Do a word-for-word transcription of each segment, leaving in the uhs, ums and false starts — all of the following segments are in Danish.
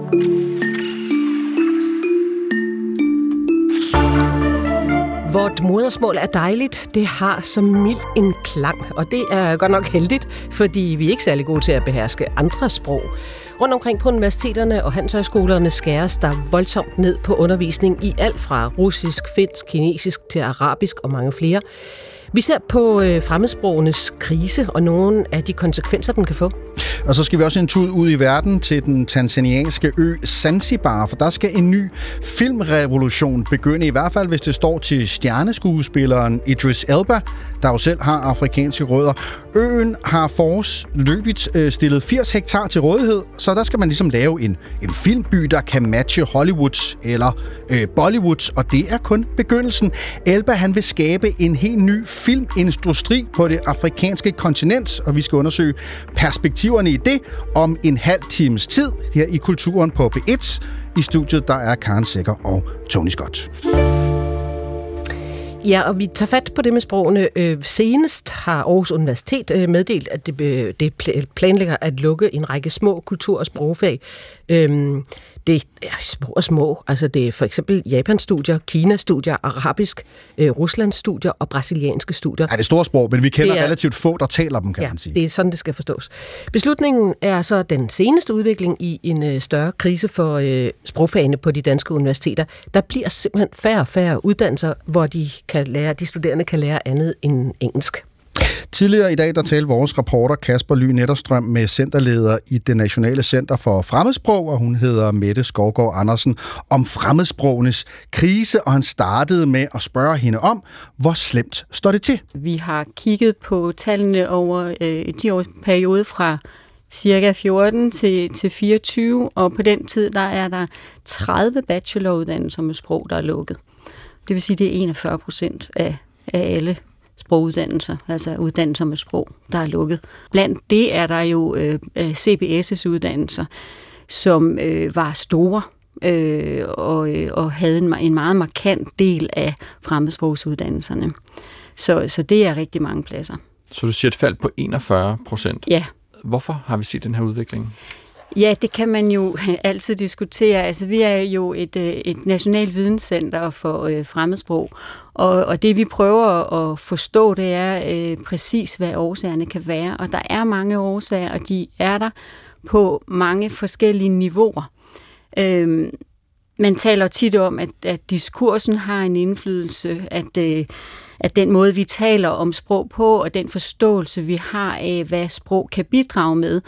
Vort modersmål er dejligt. Det har så mild en klang, og det er godt nok heldigt, fordi vi er ikke særlig gode til at beherske andre sprog. Rundt omkring på universiteterne og handelshøjskolerne skæres der voldsomt ned på undervisning i alt fra russisk, finsk, kinesisk til arabisk og mange flere. Vi ser på øh, fremmedsprogenes krise og nogle af de konsekvenser, den kan få. Og så skal vi også en tur ud i verden til den tanzanianske ø Zanzibar, for der skal en ny filmrevolution begynde, i hvert fald hvis det står til stjerneskuespilleren Idris Elba, der jo selv har afrikanske rødder. Øen har foreløbigt øh, stillet firs hektar til rådighed, så der skal man ligesom lave en, en filmby, der kan matche Hollywoods eller øh, Bollywoods, og det er kun begyndelsen. Elba, han vil skabe en helt ny filmindustri på det afrikanske kontinent, og vi skal undersøge perspektiverne i det om en halv times tid her i Kulturen på B et. I studiet der er Karen Sækker og Tony Scott. Ja, og vi tager fat på det med sprogene. Øh, senest har Aarhus Universitet øh, meddelt, at det, øh, det planlægger at lukke en række små kultur- og sprogfag. Øh, det er små og små. Altså det er for eksempel Japan-studier, Kina-studier, arabisk, øh, Rusland-studier og brasilianske studier. Ja, det er store sprog, men vi kender er, relativt få, der taler dem, kan ja, man sige. det er sådan, det skal forstås. Beslutningen er så den seneste udvikling i en øh, større krise for øh, sprogfagene på de danske universiteter. Der bliver simpelthen færre og færre uddannelser, hvor de, kan lære, de studerende kan lære andet end engelsk. Tidligere i dag, der talte vores reporter Kasper Ly Netterstrøm med centerleder i det Nationale Center for Fremmedsprog, og hun hedder Mette Skovgaard Andersen, om fremmedsprogenes krise, og han startede med at spørge hende om, hvor slemt står det til? Vi har kigget på tallene over øh, en ti-årsperiode fra cirka fjorten til, til fireogtyve, og på den tid, der er der tredive bacheloruddannelser med sprog, der er lukket. Det vil sige, det er enogfyrre procent af, af alle sproguddannelser, altså uddannelser med sprog, der er lukket. Blandt det er der jo øh, C B S' uddannelser, som øh, var store øh, og, øh, og havde en, en meget markant del af fremmedsprogsuddannelserne. Så, så det er rigtig mange pladser. Så du siger et fald på enogfyrre procent? Ja. Hvorfor har vi set den her udvikling? Ja, det kan man jo altid diskutere. Altså, vi er jo et, et nationalt videnscenter for øh, fremmedsprog, og, og det vi prøver at forstå, det er øh, præcis, hvad årsagerne kan være. Og der er mange årsager, og de er der på mange forskellige niveauer. Øh, man taler tit om, at, at diskursen har en indflydelse, at, øh, at den måde, vi taler om sprog på, og den forståelse, vi har af, hvad sprog kan bidrage med,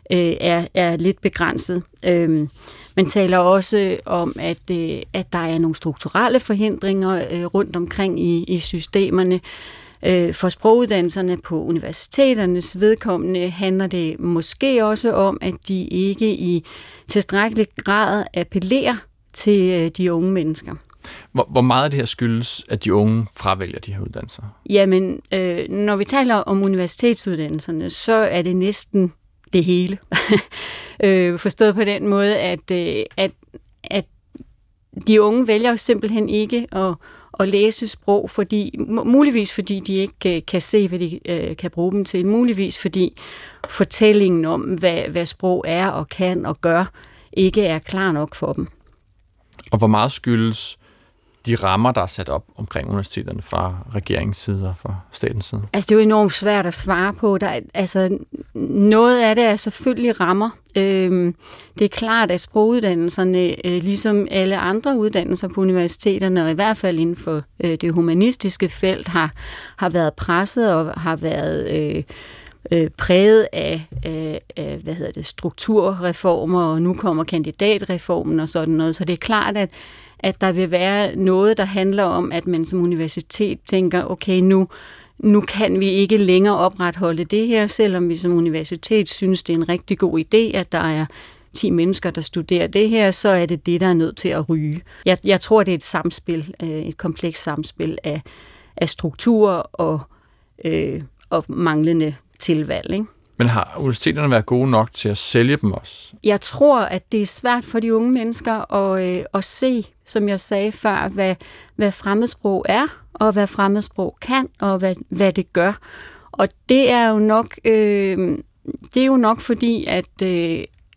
Er, er lidt begrænset. Øhm, man taler også om, at, øh, at der er nogle strukturelle forhindringer øh, rundt omkring i, i systemerne. Øh, for sproguddannelserne på universiteternes vedkommende handler det måske også om, at de ikke i tilstrækkelig grad appellerer til øh, de unge mennesker. Hvor, hvor meget af det her skyldes, at de unge fravælger de her uddannelser? Jamen, øh, når vi taler om universitetsuddannelserne, så er det næsten det hele. øh, forstået på den måde, at, øh, at, at de unge vælger jo simpelthen ikke at, at læse sprog, fordi, muligvis fordi de ikke kan se, hvad de øh, kan bruge dem til, muligvis fordi fortællingen om, hvad, hvad sprog er og kan og gør, ikke er klar nok for dem. Og hvor meget skyldes de rammer, der er sat op omkring universiteterne fra regeringens side og fra statens side? Altså, det er jo enormt svært at svare på. Der er, altså, noget af det er selvfølgelig rammer. Øhm, det er klart, at sproguddannelserne, øh, ligesom alle andre uddannelser på universiteterne, og i hvert fald inden for øh, det humanistiske felt, har, har været presset og har været øh, øh, præget af, af, af hvad hedder det, strukturreformer, og nu kommer kandidatreformen og sådan noget. Så det er klart, at at der vil være noget, der handler om, at man som universitet tænker, okay, nu, nu kan vi ikke længere opretholde det her, selvom vi som universitet synes, det er en rigtig god idé, at der er ti mennesker, der studerer det her, så er det det, der er nødt til at ryge. Jeg, jeg tror, det er et samspil, et komplekst samspil af, af strukturer og, øh, og manglende tilvalg, ikke? Men har universiteterne været gode nok til at sælge dem også? Jeg tror, at det er svært for de unge mennesker at, øh, at se, som jeg sagde før, hvad, hvad fremmedsprog er, og hvad fremmedsprog kan, og hvad, hvad det gør. Og det er jo nok, øh, det er jo nok fordi, at, øh,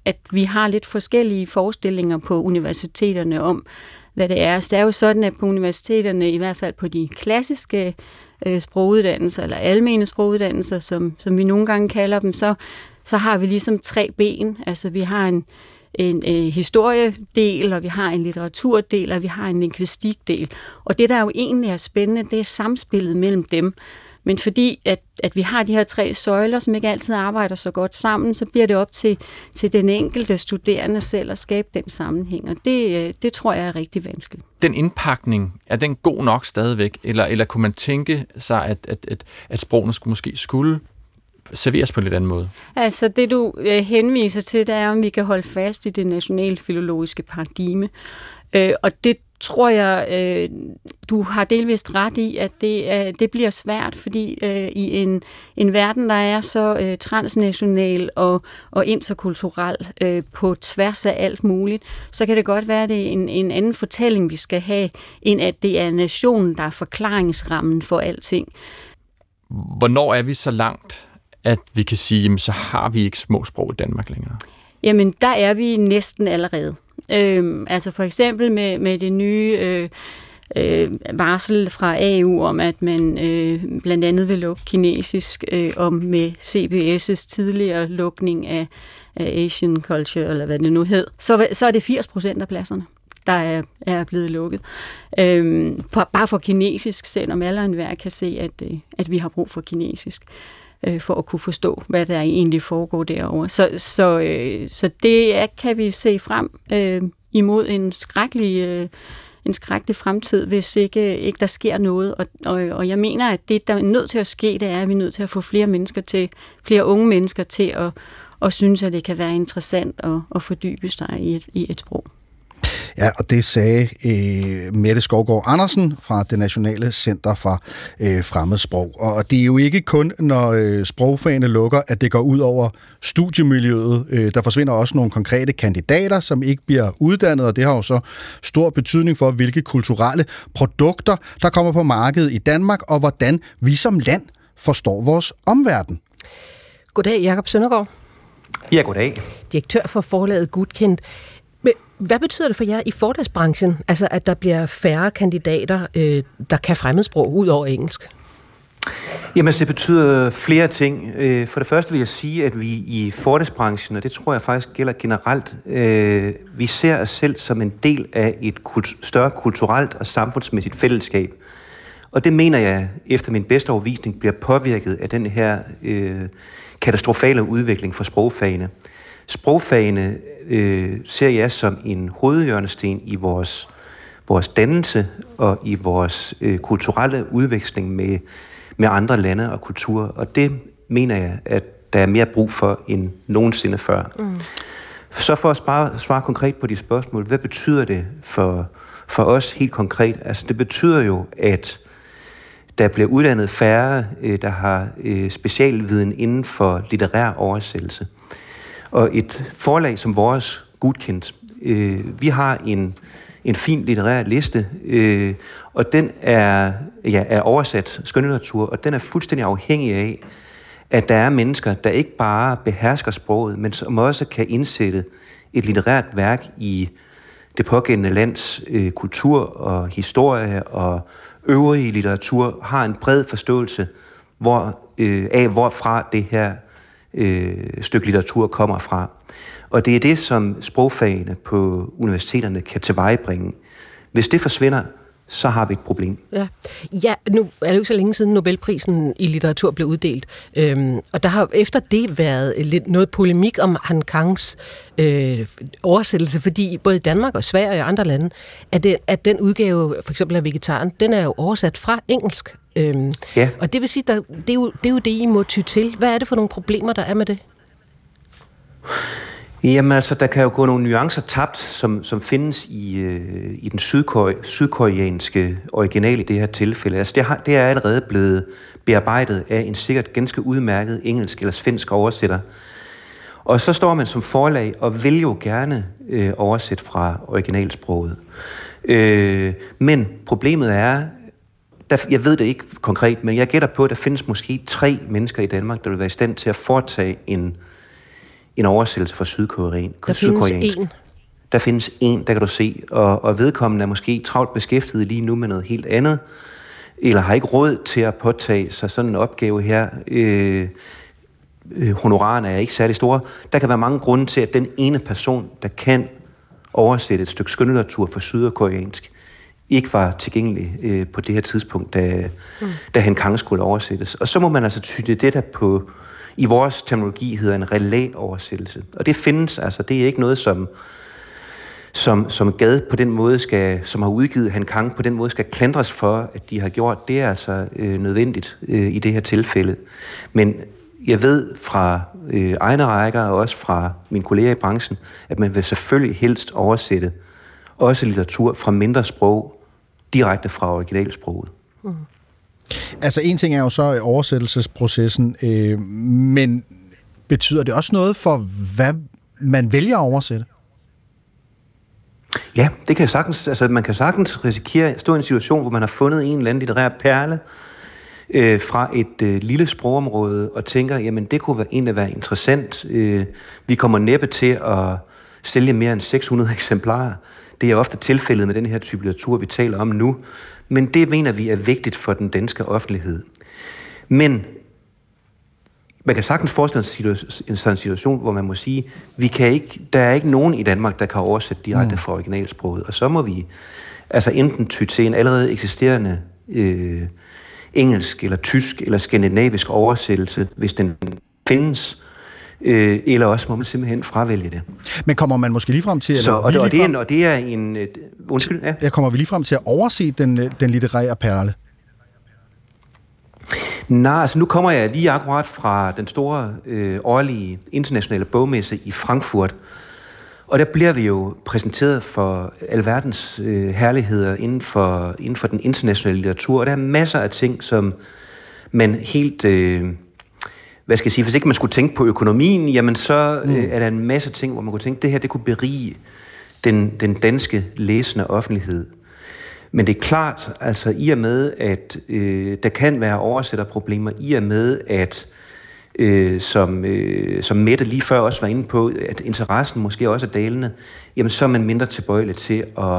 at vi har lidt forskellige forestillinger på universiteterne om, hvad det er. Så det er jo sådan, at på universiteterne, i hvert fald på de klassiske øh, sproguddannelser, eller almene sproguddannelser, som, som vi nogle gange kalder dem, så, så har vi ligesom tre ben. Altså vi har en, en øh, historiedel, og vi har en litteraturdel, og vi har en lingvistikdel. Og det, der jo egentlig er spændende, det er samspillet mellem dem. Men fordi, at, at vi har de her tre søjler, som ikke altid arbejder så godt sammen, så bliver det op til, til den enkelte studerende selv at skabe den sammenhæng. Og det, det tror jeg er rigtig vanskeligt. Den indpakning, er den god nok stadigvæk? Eller, eller kunne man tænke sig, at, at, at, at sprogene skulle måske skulle serveres på en lidt anden måde? Altså det, du henviser til, det er, om vi kan holde fast i det nationalfilologiske paradigme. Øh, og det tror jeg, øh, du har delvist ret i, at det, øh, det bliver svært, fordi øh, i en, en verden, der er så øh, transnational og, og interkulturel øh, på tværs af alt muligt, så kan det godt være, at det er en, en anden fortælling, vi skal have, end at det er nationen, der er forklaringsrammen for alting. Hvornår er vi så langt, at vi kan sige, jamen, så har vi ikke små sprog i Danmark længere? Jamen, der er vi næsten allerede. Øhm, altså for eksempel med, med det nye øh, øh, varsel fra A U om, at man øh, blandt andet vil lukke kinesisk, øh, og med C B S' tidligere lukning af, af Asian Culture, eller hvad det nu hed, så, så er det firs procent af pladserne, der er, er blevet lukket. Øhm, bare for kinesisk, selvom alle og enhver kan se, at, øh, at vi har brug for kinesisk for at kunne forstå, hvad der egentlig foregår derovre. Så, så, øh, så det er, kan vi se frem øh, imod en skrækkelig, øh, en skrækkelig fremtid, hvis ikke, ikke der sker noget. Og, og, og jeg mener, at det, der er nødt til at ske, det er, at vi er nødt til at få flere mennesker til, flere unge mennesker til at, at synes, at det kan være interessant at, at fordybe sig i et, i et sprog. Ja, og det sagde øh, Mette Skovgaard Andersen fra det Nationale Center for øh, Fremmedsprog. Og det er jo ikke kun, når øh, sprogfagene lukker, at det går ud over studiemiljøet. Øh, der forsvinder også nogle konkrete kandidater, som ikke bliver uddannet, og det har jo så stor betydning for, hvilke kulturelle produkter, der kommer på markedet i Danmark, og hvordan vi som land forstår vores omverden. Goddag, Jakob Søndergaard. Ja, goddag. Direktør for forlaget Gudkendt. Hvad betyder det for jer i forlagsbranchen, altså at der bliver færre kandidater, øh, der kan fremmedsprog ud over engelsk? Jamen, det betyder flere ting. For det første vil jeg sige, at vi i forlagsbranchen, og det tror jeg faktisk gælder generelt, øh, vi ser os selv som en del af et kult- større kulturelt og samfundsmæssigt fællesskab. Og det mener jeg, efter min bedste overbevisning, bliver påvirket af den her øh, katastrofale udvikling for sprogfagene. Sprogfagene øh, ser jeg som en hovedhjørnesten i vores, vores dannelse og i vores øh, kulturelle udveksling med, med andre lande og kulturer. Og det mener jeg, at der er mere brug for end nogensinde før. Mm. Så for at svare, svare konkret på de spørgsmål, hvad betyder det for, for os helt konkret? Altså det betyder jo, at der bliver uddannet færre, øh, der har øh, specialviden inden for litterær oversættelse. Og et forlag som vores, Gudkendt, øh, vi har en, en fin litterær liste, øh, og den er, ja, er oversat skønlitteratur, og den er fuldstændig afhængig af, at der er mennesker, der ikke bare behersker sproget, men som også kan indsætte et litterært værk i det pågældende lands øh, kultur og historie og øvrige litteratur, har en bred forståelse hvor, øh, af, hvorfra det her øh, stykke litteratur kommer fra. Og det er det, som sprogfagene på universiteterne kan tilvejebringe. Hvis det forsvinder, så har vi et problem. Ja, ja nu er det jo ikke så længe siden Nobelprisen i litteratur blev uddelt. Øhm, og der har efter det været lidt noget polemik om Han Kangs øh, oversættelse, fordi både i Danmark og Sverige og andre lande, at, det, at den udgave, for eksempel af Vegetaren, den er jo oversat fra engelsk. Øhm, ja. Og det vil sige, der, det, er jo, det er jo det, I må ty til. Hvad er det for nogle problemer, der er med det? Jamen altså, der kan jo gå nogle nuancer tabt, som, som findes i, øh, i den sydkore, sydkoreanske original i det her tilfælde. Altså, det, har, det er allerede blevet bearbejdet af en sikkert ganske udmærket engelsk eller svensk oversætter. Og så står man som forlag og vil jo gerne øh, oversætte fra originalsproget. Øh, men problemet er, der, jeg ved det ikke konkret, men jeg gætter på, at der findes måske tre mennesker i Danmark, der vil være i stand til at foretage en en oversættelse fra sydkoreansk. Der findes en. Der findes en, der kan du se, og, og vedkommende er måske travlt beskæftiget lige nu med noget helt andet, eller har ikke råd til at påtage sig sådan en opgave her. Øh, øh, honorarerne er ikke særlig store. Der kan være mange grunde til, at den ene person, der kan oversætte et stykke skønlitteratur fra sydkoreansk, ikke var tilgængelig øh, på det her tidspunkt, da, mm. da Han Kang skulle oversættes. Og så må man altså tyde det, der på, i vores terminologi hedder en relæ-oversættelse. Og det findes, altså det er ikke noget, som som, som Gad på den måde skal, som har udgivet Han Kang på den måde skal klandres for, at de har gjort. Det er altså øh, nødvendigt øh, i det her tilfælde. Men jeg ved fra øh, egne rækker og også fra mine kolleger i branchen, at man vil selvfølgelig helst oversætte også litteratur fra mindre sprog direkte fra originalsproget. Mm. Altså en ting er jo så oversættelsesprocessen, øh, men betyder det også noget for, hvad man vælger at oversætte? Ja, det kan sagtens, altså man kan sagtens risikere at stå i en situation, hvor man har fundet en eller anden litterær perle øh, fra et øh, lille sprogområde, og tænker, jamen det kunne være, egentlig være interessant. Øh, vi kommer næppe til at sælge mere end seks hundrede eksemplarer. Det er ofte tilfældet med den her type litteratur, vi taler om nu, men det mener vi er vigtigt for den danske offentlighed. Men man kan sagtens forestille sig en sådan situation, hvor man må sige, vi kan ikke, der er ikke nogen i Danmark, der kan oversætte direkte mm. fra originalsproget, og så må vi altså enten ty til en allerede eksisterende øh, engelsk eller tysk eller skandinavisk oversættelse, hvis den findes, øh, eller også må man simpelthen fravælge det. Men kommer man måske lige frem til... Så, og, det, og, det er, og det er en... Et, undskyld, ja. Jeg kommer vi lige frem til at overse den, den litterære perle? Nej, altså nu kommer jeg lige akkurat fra den store øh, årlige internationale bogmesse i Frankfurt, og der bliver vi jo præsenteret for alverdens øh, herligheder inden for, inden for den internationale litteratur, og der er masser af ting, som man helt... Øh, hvad skal jeg sige, hvis ikke man skulle tænke på økonomien, jamen så mm. øh, er der en masse ting, hvor man kunne tænke, det her det kunne berige den, den danske læsende offentlighed. Men det er klart, altså i og med, at øh, der kan være oversætterproblemer, i og med, at øh, som, øh, som Mette lige før også var inde på, at interessen måske også er dalende, jamen så er man mindre tilbøjelig til at,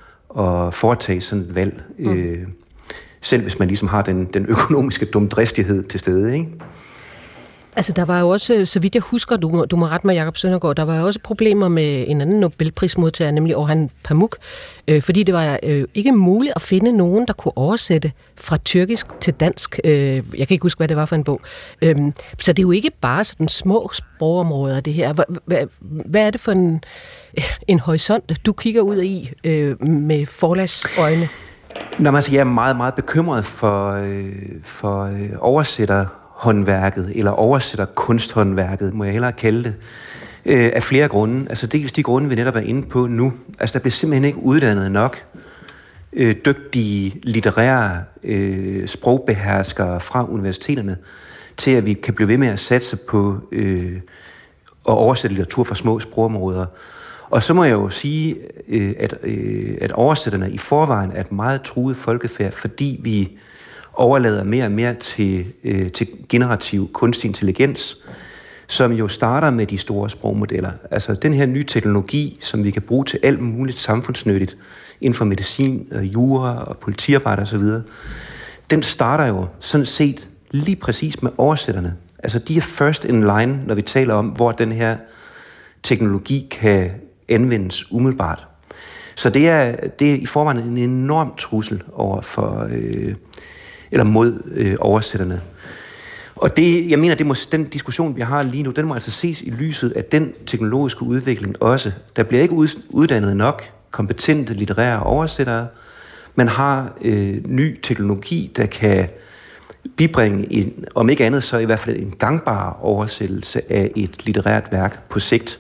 at foretage sådan et valg. Mm. Øh, selv hvis man ligesom har den, den økonomiske dumdristighed til stede, ikke? Altså, der var jo også, så vidt jeg husker, du må, du må rette mig, Jakob Søndergaard, der var jo også problemer med en anden Nobelprismodtager, nemlig Orhan Pamuk, øh, fordi det var øh, ikke muligt at finde nogen, der kunne oversætte fra tyrkisk til dansk. Øh, jeg kan ikke huske, hvad det var for en bog. Øh, så det er jo ikke bare sådan små sprogområder, det her. Hvad, hvad, hvad er det for en, en horisont, du kigger ud i øh, med forlagsøjne? Nå, altså, jeg er meget, meget bekymret for, øh, for øh, oversætter håndværket, eller oversætter kunsthåndværket, må jeg hellere kalde det, øh, af flere grunde. Altså dels de grunde, vi netop er inde på nu. Altså der bliver simpelthen ikke uddannet nok øh, dygtige litterære øh, sprogbeherskere fra universiteterne, til at vi kan blive ved med at satse på øh, at oversætte litteratur fra små sprogområder. Og så må jeg jo sige, øh, at, øh, at oversætterne i forvejen er et meget truet folkefærd, fordi vi overlader mere og mere til, øh, til generativ kunstig intelligens, som jo starter med de store sprogmodeller. Altså den her nye teknologi, som vi kan bruge til alt muligt samfundsnyttigt inden for medicin, jura og politiarbejde osv., den starter jo sådan set lige præcis med oversætterne. Altså de er first in line, når vi taler om, hvor den her teknologi kan anvendes umiddelbart. Så det er, det er i forvejen en enorm trussel over for... Øh, eller mod øh, oversætterne. Og det, jeg mener, det må, den diskussion, vi har lige nu, den må altså ses i lyset af den teknologiske udvikling også. Der bliver ikke uddannet nok kompetente litterære oversættere. Man har øh, ny teknologi, der kan bibringe, en, om ikke andet, så i hvert fald en gangbar oversættelse af et litterært værk på sigt.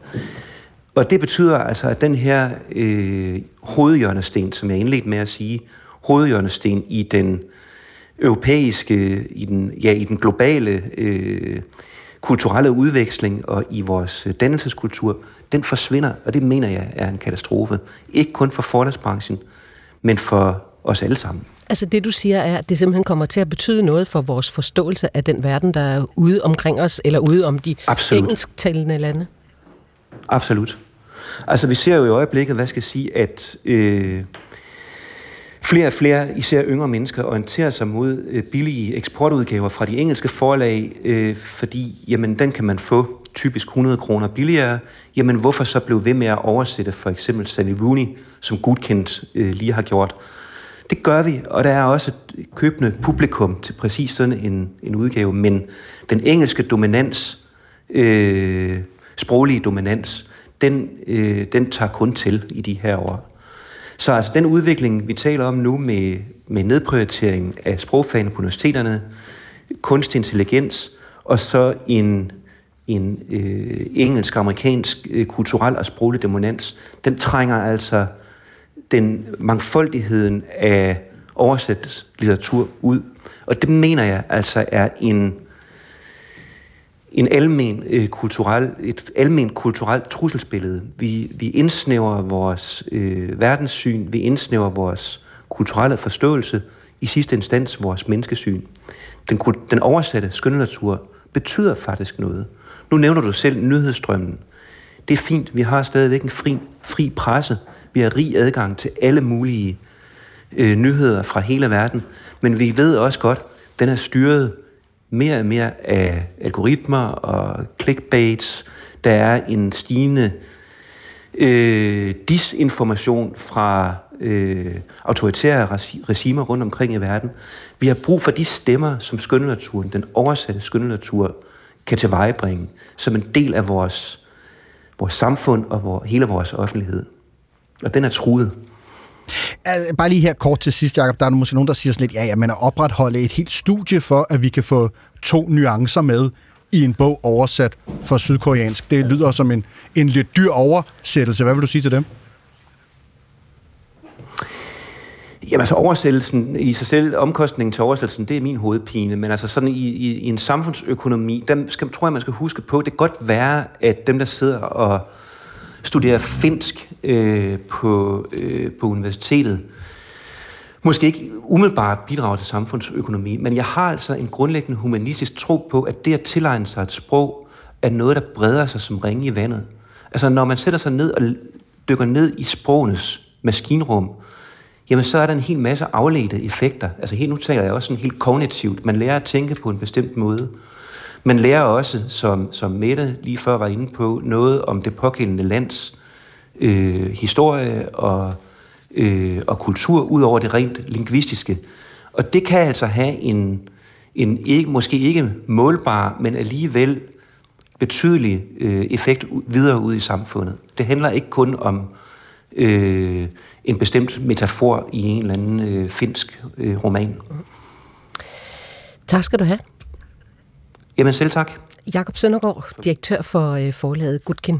Og det betyder altså, at den her øh, hovedhjørnesten, som jeg indledte med at sige, hovedhjørnesten i den europæiske, i den, ja, i den globale øh, kulturelle udveksling og i vores dannelseskultur, den forsvinder, og det mener jeg er en katastrofe. Ikke kun for forlagsbranchen, men for os alle sammen. Altså det, du siger, er, at det simpelthen kommer til at betyde noget for vores forståelse af den verden, der er ude omkring os, eller ude om de Absolut. engelsktalende lande? Absolut. Altså vi ser jo i øjeblikket, hvad skal jeg sige, at øh, flere og flere, især yngre mennesker, orienterer sig mod øh, billige eksportudgaver fra de engelske forlag, øh, fordi jamen, den kan man få typisk hundrede kroner billigere. Jamen hvorfor så blive ved med at oversætte for eksempel Sally Rooney, som Gudkendt øh, lige har gjort? Det gør vi, og der er også et købende publikum til præcis sådan en, en udgave, men den engelske dominans, øh, sproglige dominans, den, øh, den tager kun til i de her år. Så altså den udvikling, vi taler om nu med, med nedprioritering af sprogfagene på universiteterne, kunstig intelligens, og så en, en øh, engelsk-amerikansk øh, kulturel og sproglig dominans, den trænger altså den mangfoldigheden af oversat litteratur ud. Og det mener jeg altså er en, en almen, øh, kulturel, et almen kulturelt trusselsbillede. Vi, vi indsnæver vores øh, verdenssyn, vi indsnæver vores kulturelle forståelse, i sidste instans vores menneskesyn. Den, den oversatte skønlitteratur betyder faktisk noget. Nu nævner du selv nyhedsstrømmen. Det er fint, vi har stadigvæk en fri, fri presse. Vi har rig adgang til alle mulige øh, nyheder fra hele verden, men vi ved også godt, at den er styret mere og mere af algoritmer og clickbaits. Der er en stigende øh, disinformation fra øh, autoritære regimer rundt omkring i verden. Vi har brug for de stemmer, som skønlitteraturen, den oversatte skønlitteratur, kan tilvejebringe som en del af vores, vores samfund og vores, hele vores offentlighed. Og den er truet. Bare lige her kort til sidst, Jacob. Der er måske nogen, der siger sådan lidt, ja, ja, men at opretholde et helt studie for, at vi kan få to nuancer med i en bog oversat fra sydkoreansk. Det lyder som en, en lidt dyr oversættelse. Hvad vil du sige til dem? Jamen altså oversættelsen i sig selv, omkostningen til oversættelsen, det er min hovedpine, men altså sådan i, i, i en samfundsøkonomi, der skal, tror jeg, man skal huske på, det kan godt være, at dem, der sidder og studerer finsk øh, på, øh, på universitetet, måske ikke umiddelbart bidrager til samfundsøkonomi, men jeg har altså en grundlæggende humanistisk tro på, at det at tilegne sig et sprog, er noget, der breder sig som ringe i vandet. Altså når man sætter sig ned og dykker ned i sprogenes maskinrum, jamen så er der en hel masse afledte effekter. Altså helt nu taler jeg også sådan helt kognitivt. Man lærer at tænke på en bestemt måde. Man lærer også, som, som Mette lige før var inde på, noget om det pågældende lands øh, historie og, øh, og kultur, ud over det rent lingvistiske. Og det kan altså have en, en ikke, måske ikke målbar, men alligevel betydelig øh, effekt videre ud i samfundet. Det handler ikke kun om øh, en bestemt metafor i en eller anden øh, finsk øh, roman. Tak skal du have. Jamen selv tak. Jakob Søndergaard, direktør for øh, forlaget Gudkendt.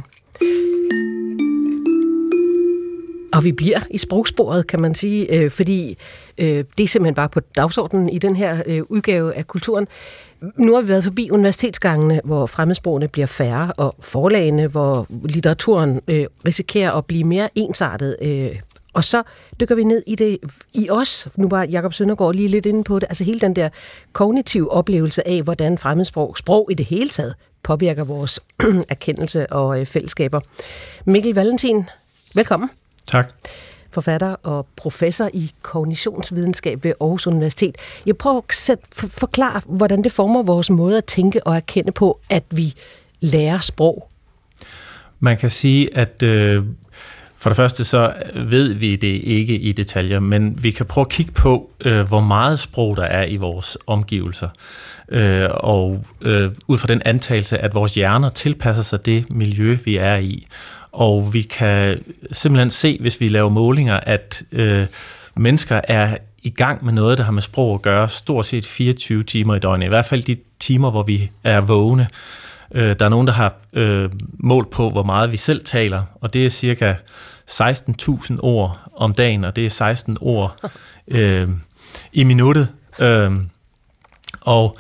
Og vi bliver i sprogsporet, kan man sige, øh, fordi øh, det er simpelthen bare på dagsordenen i den her øh, udgave af Kulturen. Nu har vi været forbi universitetsgangene, hvor fremmedsprogene bliver færre, og forlagene, hvor litteraturen øh, risikerer at blive mere ensartet. Øh, og så dykker vi ned i det i os. Nu var Jakob Søndergaard lige lidt inde på det. Altså hele den der kognitive oplevelse af, hvordan fremmedsprog, sprog i det hele taget, påvirker vores erkendelse og øh, fællesskaber. Mikkel Valentin, velkommen. Tak. Forfatter og professor i kognitionsvidenskab ved Aarhus Universitet. Jeg prøver at forklare, hvordan det former vores måde at tænke og erkende på, at vi lærer sprog. Man kan sige, at øh, for det første så ved vi det ikke i detaljer, men vi kan prøve at kigge på, øh, hvor meget sprog der er i vores omgivelser. Øh, og øh, ud fra den antagelse, at vores hjerner tilpasser sig det miljø, vi er i. Og vi kan simpelthen se, hvis vi laver målinger, at øh, mennesker er i gang med noget, der har med sprog at gøre, stort set fireogtyve timer i døgnet. I hvert fald de timer, hvor vi er vågne. Øh, der er nogen, der har øh, målt på, hvor meget vi selv taler, og det er cirka seksten tusind ord om dagen, og det er seksten ord øh, i minuttet. Øh, og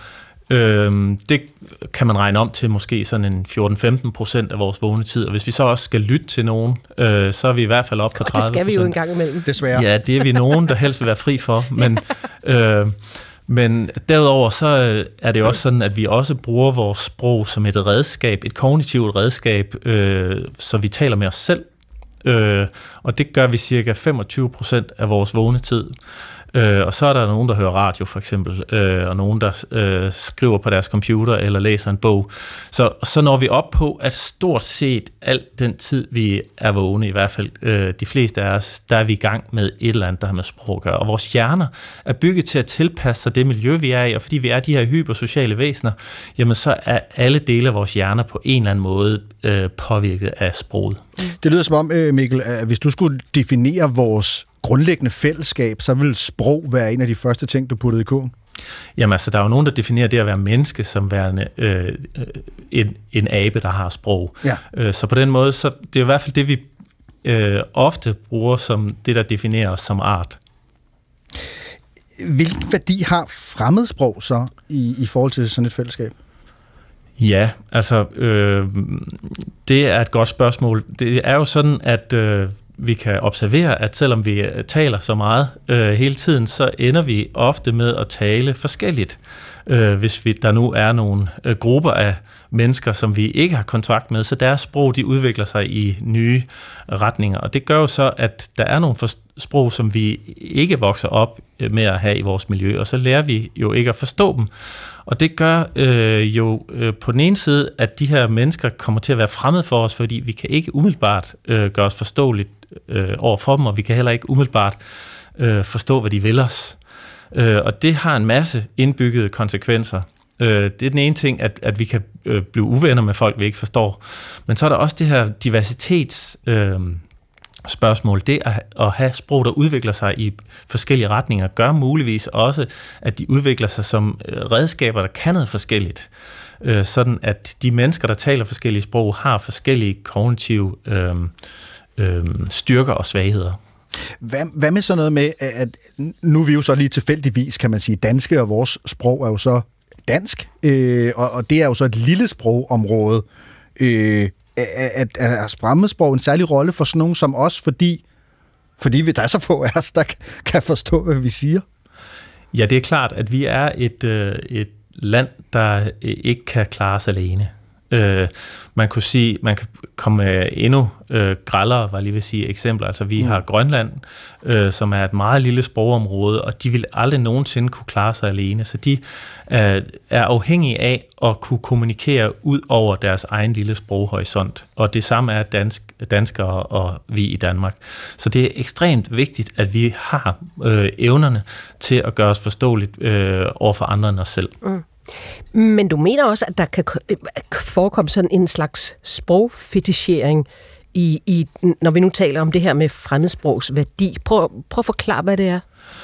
Øh, det kan man regne om til måske sådan en fjorten til femten procent af vores vågne tid, og hvis vi så også skal lytte til nogen, øh, så er vi i hvert fald op på tredive procent. Det skal vi jo en gang imellem. Desværre. Ja, det er vi nogen, der helst vil være fri for, men... øh, Men derudover så er det jo også sådan, at vi også bruger vores sprog som et redskab, et kognitivt redskab, øh, så vi taler med os selv. Øh, og det gør vi cirka femogtyve procent af vores vågne tid. Øh, og så er der nogen, der hører radio for eksempel, øh, og nogen, der øh, skriver på deres computer eller læser en bog. Så, så når vi op på, at stort set al den tid, vi er vågne, i hvert fald øh, de fleste af os, der er vi i gang med et eller andet, der har med sprog at gøre. Og vores hjerner er bygget til at tilpasse sig det miljø, vi er i, og fordi vi er de her hypersociale væsener, jamen så er alle dele af vores hjerner på en eller anden måde øh, påvirket af sproget. Det lyder som om, Mikkel, at hvis du skulle definere vores grundlæggende fællesskab, så vil sprog være en af de første ting, du puttede i kurven? Jamen altså, der er jo nogen, der definerer det at være menneske som værende øh, en, en abe, der har sprog. Ja. Øh, så på den måde, så det er i hvert fald det, vi øh, ofte bruger som det, der definerer os som art. Hvilken værdi har fremmedsprog så i, i forhold til sådan et fællesskab? Ja, altså, øh, det er et godt spørgsmål. Det er jo sådan, at øh, vi kan observere, at selvom vi taler så meget øh, hele tiden, så ender vi ofte med at tale forskelligt. Øh, hvis vi, der nu er nogle øh, grupper af mennesker, som vi ikke har kontakt med, så deres sprog, de udvikler sig i nye retninger. Og det gør jo så, at der er nogle sprog, som vi ikke vokser op med at have i vores miljø, og så lærer vi jo ikke at forstå dem. Og det gør øh, jo øh, på den ene side, at de her mennesker kommer til at være fremmede for os, fordi vi kan ikke umiddelbart øh, gøre os forståeligt øh, over for dem, og vi kan heller ikke umiddelbart øh, forstå, hvad de vil os. Øh, og det har en masse indbyggede konsekvenser. Øh, det er den ene ting, at, at vi kan øh, blive uvenner med folk, vi ikke forstår. Men så er der også det her diversitets... Øh, spørgsmål. Det at have sprog, der udvikler sig i forskellige retninger, gør muligvis også, at de udvikler sig som redskaber, der kan noget forskelligt. Sådan at de mennesker, der taler forskellige sprog, har forskellige kognitive øh, øh, styrker og svagheder. Hvad, hvad med sådan noget med, at nu er vi jo så lige tilfældigvis, kan man sige, danske, og vores sprog er jo så dansk, øh, og, og det er jo så et lille sprogområde. Øh, at, at er fremmedsprog en særlig rolle for sådan nogen som os, fordi, fordi vi, der er så få af os, der kan forstå, hvad vi siger? Ja, det er klart, at vi er et, et land, der ikke kan klare sig alene. Øh, man kunne sige, man kan komme med endnu øh, grellere, var lige vil sige, eksempler. Altså vi mm. har Grønland, øh, som er et meget lille sprogområde, og de vil aldrig nogensinde kunne klare sig alene. Så de øh, er afhængige af at kunne kommunikere ud over deres egen lille sproghorisont. Og det samme er dansk, danskere og vi i Danmark. Så det er ekstremt vigtigt, at vi har øh, evnerne til at gøre os forståeligt øh, over for andre end os selv. Mm. Men du mener også, at der kan forekomme sådan en slags sprogfetichering, i, i, når vi nu taler om det her med fremmedsprogs værdi. Prøv, prøv at forklare, hvad det er.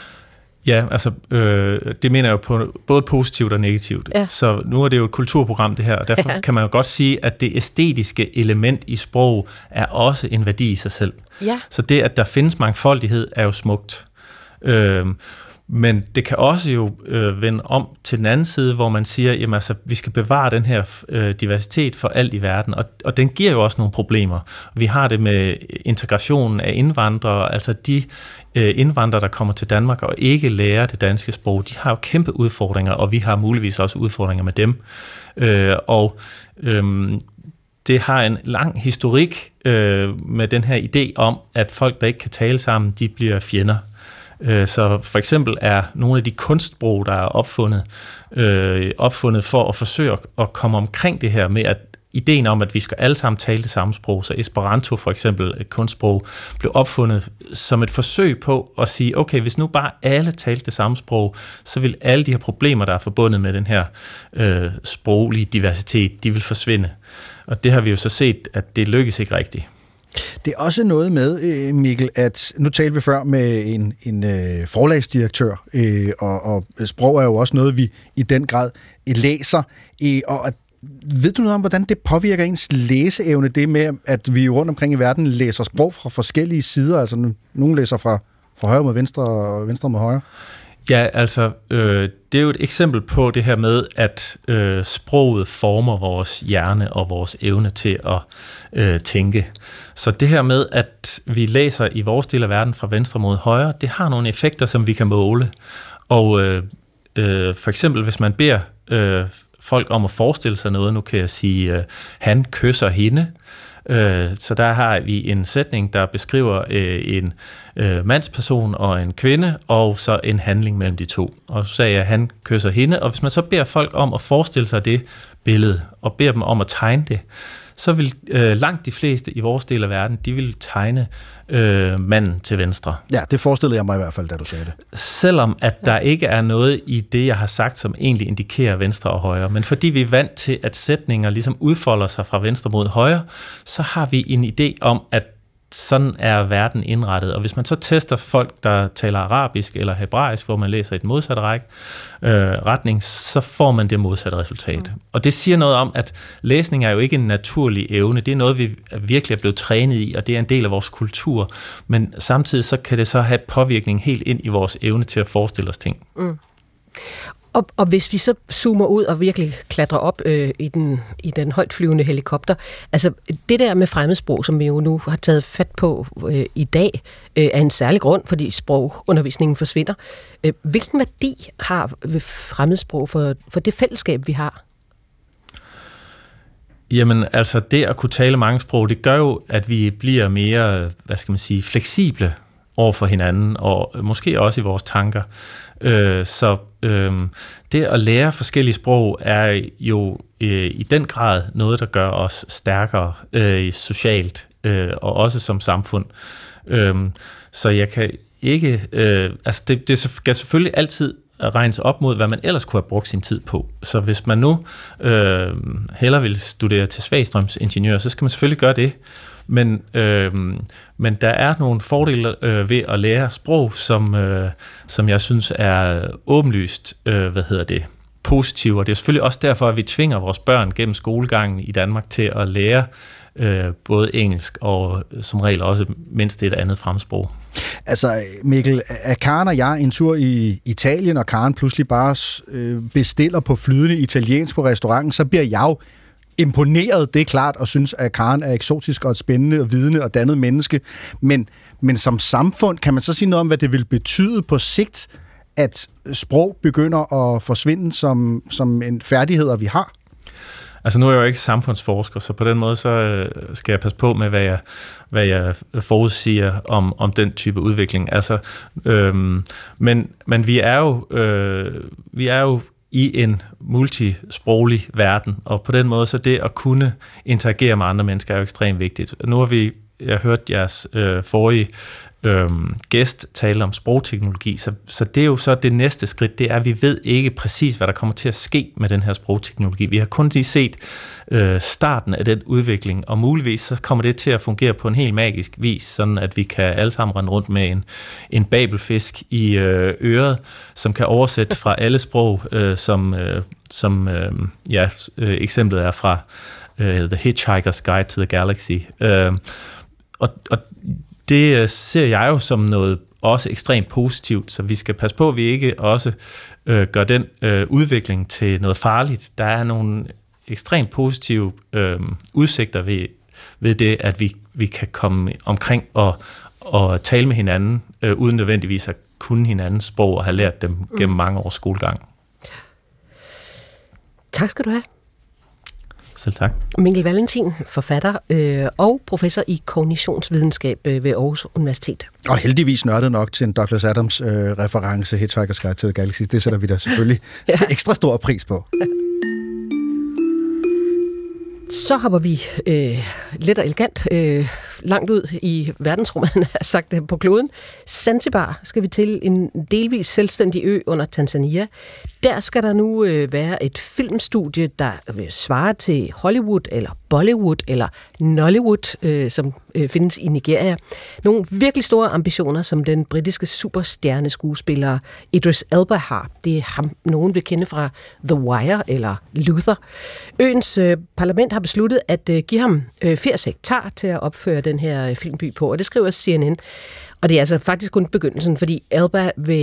Ja, altså, øh, det mener jeg jo på, både positivt og negativt. Ja. Så nu er det jo et kulturprogram, det her, og derfor ja. kan man jo godt sige, at det æstetiske element i sprog er også en værdi i sig selv. Ja. Så det, at der findes mangfoldighed, er jo smukt. Øh, Men det kan også jo øh, vende om til den anden side, hvor man siger, jamen altså, vi skal bevare den her øh, diversitet for alt i verden, og, og den giver jo også nogle problemer. Vi har det med integrationen af indvandrere, altså de øh, indvandrere, der kommer til Danmark og ikke lærer det danske sprog, de har jo kæmpe udfordringer, og vi har muligvis også udfordringer med dem. Øh, og øh, det har en lang historik øh, med den her idé om, at folk, der ikke kan tale sammen, de bliver fjender. Så for eksempel er nogle af de kunstsprog, der er opfundet, øh, opfundet for at forsøge at komme omkring det her med, at ideen om, at vi skal alle sammen tale det samme sprog, så Esperanto for eksempel, et kunstsprog, blev opfundet som et forsøg på at sige, okay, hvis nu bare alle talte det samme sprog, så vil alle de her problemer, der er forbundet med den her øh, sproglige diversitet, de vil forsvinde. Og det har vi jo så set, at det lykkes ikke rigtigt. Det er også noget med, Mikkel, at nu talte vi før med en, en øh, forlagsdirektør, øh, og, og sprog er jo også noget, vi i den grad læser. Øh, og at, ved du noget om, hvordan det påvirker ens læseevne, det med, at vi rundt omkring i verden læser sprog fra forskellige sider? Altså, nogen læser fra, fra højre mod venstre, og venstre mod højre? Ja, altså, øh, det er jo et eksempel på det her med, at øh, sproget former vores hjerne og vores evne til at øh, tænke. Så det her med, at vi læser i vores del af verden fra venstre mod højre, det har nogle effekter, som vi kan måle. Og øh, øh, for eksempel, hvis man beder øh, folk om at forestille sig noget, nu kan jeg sige, øh, han kysser hende. Øh, så der har vi en sætning, der beskriver øh, en øh, mandsperson og en kvinde, og så en handling mellem de to. Og så sagde jeg, at han kysser hende, og hvis man så beder folk om at forestille sig det billede, og beder dem om at tegne det, så vil øh, langt de fleste i vores del af verden, de vil tegne øh, manden til venstre. Ja, det forestillede jeg mig i hvert fald, da du sagde det. Selvom at der ikke er noget i det, jeg har sagt, som egentlig indikerer venstre og højre. Men fordi vi er vant til, at sætninger ligesom udfolder sig fra venstre mod højre, så har vi en idé om, at sådan er verden indrettet. Og hvis man så tester folk, der taler arabisk eller hebraisk, hvor man læser i den modsatte række, øh, retning, så får man det modsatte resultat. Mm. Og det siger noget om, at læsning er jo ikke en naturlig evne. Det er noget, vi virkelig er blevet trænet i, og det er en del af vores kultur. Men samtidig så kan det så have påvirkning helt ind i vores evne til at forestille os ting. Mm. Og, og hvis vi så zoomer ud og virkelig klatrer op øh, i, den, i den højtflyvende helikopter, altså det der med fremmedsprog, som vi jo nu har taget fat på øh, i dag, øh, er en særlig grund, fordi sprogundervisningen forsvinder. Øh, hvilken værdi har fremmedsprog for, for det fællesskab, vi har? Jamen, altså det at kunne tale mange sprog, det gør jo, at vi bliver mere, hvad skal man sige, fleksible over for hinanden, og måske også i vores tanker. Øh, så øh, det at lære forskellige sprog er jo øh, i den grad noget, der gør os stærkere øh, socialt øh, og også som samfund. Øh, så jeg kan ikke... Øh, altså det, det skal selvfølgelig altid regnes op mod, hvad man ellers kunne have brugt sin tid på. Så hvis man nu øh, hellere vil studere til svagstrømsingeniør, så skal man selvfølgelig gøre det. Men, øh, men der er nogle fordele øh, ved at lære sprog, som, øh, som jeg synes er åbenlyst, øh, hvad hedder det, positive. Og det er selvfølgelig også derfor, at vi tvinger vores børn gennem skolegangen i Danmark til at lære øh, både engelsk og som regel også mindst et andet fremmedsprog. Altså Mikkel, er Karen og jeg en tur i Italien, og Karen pludselig bare øh, bestiller på flydende italiensk på restauranten, så bliver jeg jo imponeret, det er klart, og synes, at Karen er eksotisk og et spændende og vidende og dannet menneske. Men, men som samfund, kan man så sige noget om, hvad det vil betyde på sigt, at sprog begynder at forsvinde som, som en færdighed, vi har? Altså nu er jeg jo ikke samfundsforsker, så på den måde så skal jeg passe på med, hvad jeg, hvad jeg forudsiger om, om den type udvikling. Altså, øhm, men, men vi er jo, øh, vi er jo i en multisproglig verden, og på den måde så det at kunne interagere med andre mennesker er jo ekstremt vigtigt. Nu har vi, jeg har hørt jeres øh, forrige øh, gæst tale om sprogteknologi, så, så det er jo så det næste skridt, det er, at vi ved ikke præcis, hvad der kommer til at ske med den her sprogteknologi. Vi har kun lige set øh, starten af den udvikling, og muligvis så kommer det til at fungere på en helt magisk vis, sådan at vi kan alle sammen rende rundt med en, en babelfisk i øh, øret, som kan oversætte fra alle sprog, øh, som, øh, som øh, ja, øh, eksemplet er fra øh, The Hitchhiker's Guide to the Galaxy. Øh, og, og det ser jeg jo som noget også ekstremt positivt, så vi skal passe på, at vi ikke også øh, gør den øh, udvikling til noget farligt. Der er nogle ekstremt positive øh, udsigter ved, ved det, at vi, vi kan komme omkring og, og tale med hinanden, øh, uden nødvendigvis at kunne hinandens sprog og have lært dem gennem mange års skolegang. Tak skal du have. Selv tak. Mikkel Valentin, forfatter øh, og professor i kognitionsvidenskab øh, ved Aarhus Universitet. Og heldigvis nørdet nok til en Douglas Adams øh, reference, Hitchhiker's Guide to the Galaxy. Det sætter vi da selvfølgelig ja. ekstra stor pris på. Så hopper vi øh, let og elegant øh, langt ud i verdensrummet, han har sagt det, på kloden. Zanzibar skal vi til, en delvis selvstændig ø under Tanzania. Der skal der nu øh, være et filmstudie, der svarer til Hollywood eller Bollywood eller Nollywood, øh, som øh, findes i Nigeria. Nogle virkelig store ambitioner, som den britiske superstjerneskuespiller Idris Elba har. Det er ham, nogen vil kende fra The Wire eller Luther. Øens øh, parlament har besluttet at øh, give ham øh, firs hektar til at opføre den her øh, filmby på, og det skriver C N N. Og det er altså faktisk kun begyndelsen, fordi Elba vil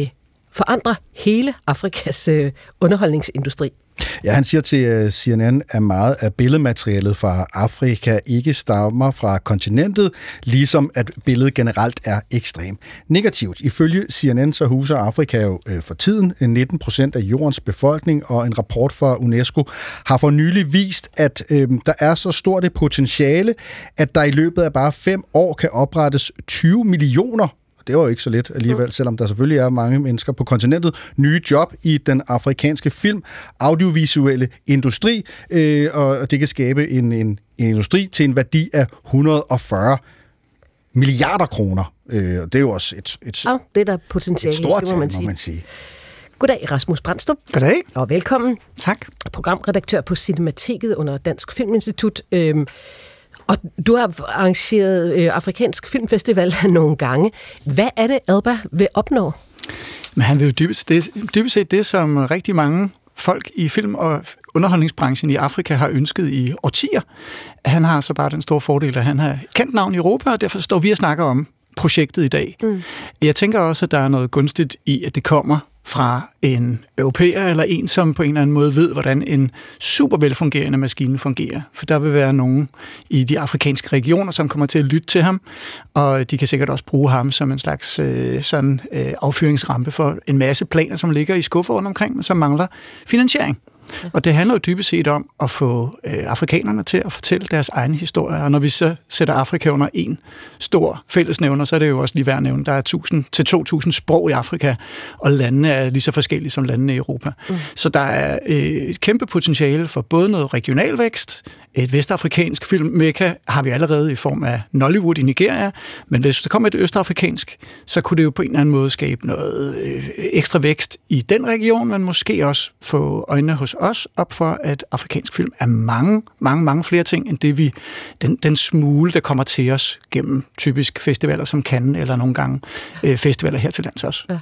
forandre hele Afrikas øh, underholdningsindustri. Ja, han siger til C N N, at meget af billedmaterialet fra Afrika ikke stammer fra kontinentet, ligesom at billedet generelt er ekstremt negativt. Ifølge C N N så huser Afrika jo øh, for tiden nitten procent af jordens befolkning, og en rapport fra UNESCO har for nylig vist, at øh, der er så stort et potentiale, at der i løbet af bare fem år kan oprettes tyve millioner. Det var jo ikke så let alligevel, selvom der selvfølgelig er mange mennesker på kontinentet. Nye job i den afrikanske film, audiovisuelle industri, øh, og det kan skabe en, en, en industri til en værdi af et hundrede og fyrre milliarder kroner. Øh, det er jo også et, et, ja, det er der potentiale, et stort det må man tal, sige. må man sige. Goddag, Rasmus Brandstrup. Goddag. Og velkommen. Tak. Programredaktør på Cinemateket under Dansk Filminstitut. Øhm, Og du har arrangeret øh, Afrikansk Filmfestival nogle gange. Hvad er det, Elba vil opnå? Men han vil jo dybest, det, dybest set det, som rigtig mange folk i film- og underholdningsbranchen i Afrika har ønsket i årtier. Han har så bare den store fordel, at han har kendt navn i Europa, og derfor står vi og snakker om projektet i dag. Mm. Jeg tænker også, at der er noget gunstigt i, at det kommer fra en europæer eller en, som på en eller anden måde ved, hvordan en super velfungerende maskine fungerer. For der vil være nogen i de afrikanske regioner, som kommer til at lytte til ham, og de kan sikkert også bruge ham som en slags øh, sådan, øh, affyringsrampe for en masse planer, som ligger i skuffer rundt omkring, men som mangler finansiering. Og det handler jo dybest set om at få øh, afrikanerne til at fortælle deres egne historier. Og når vi så sætter Afrika under en stor fællesnævner, så er det jo også lige værd at nævne, der er tusind til to tusind sprog i Afrika, og landene er lige så forskellige som landene i Europa. Mm. Så der er øh, et kæmpe potentiale for både noget regional vækst, et vestafrikansk filmmekka har vi allerede i form af Nollywood i Nigeria, men hvis der kommer et østafrikansk, så kunne det jo på en eller anden måde skabe noget øh, ekstra vækst i den region, men måske også få øjnene hos os op for, at afrikansk film er mange, mange, mange flere ting, end det vi, den, den smule, der kommer til os gennem typisk festivaler som Cannes, eller nogle gange øh, festivaler her til lands også. Ja.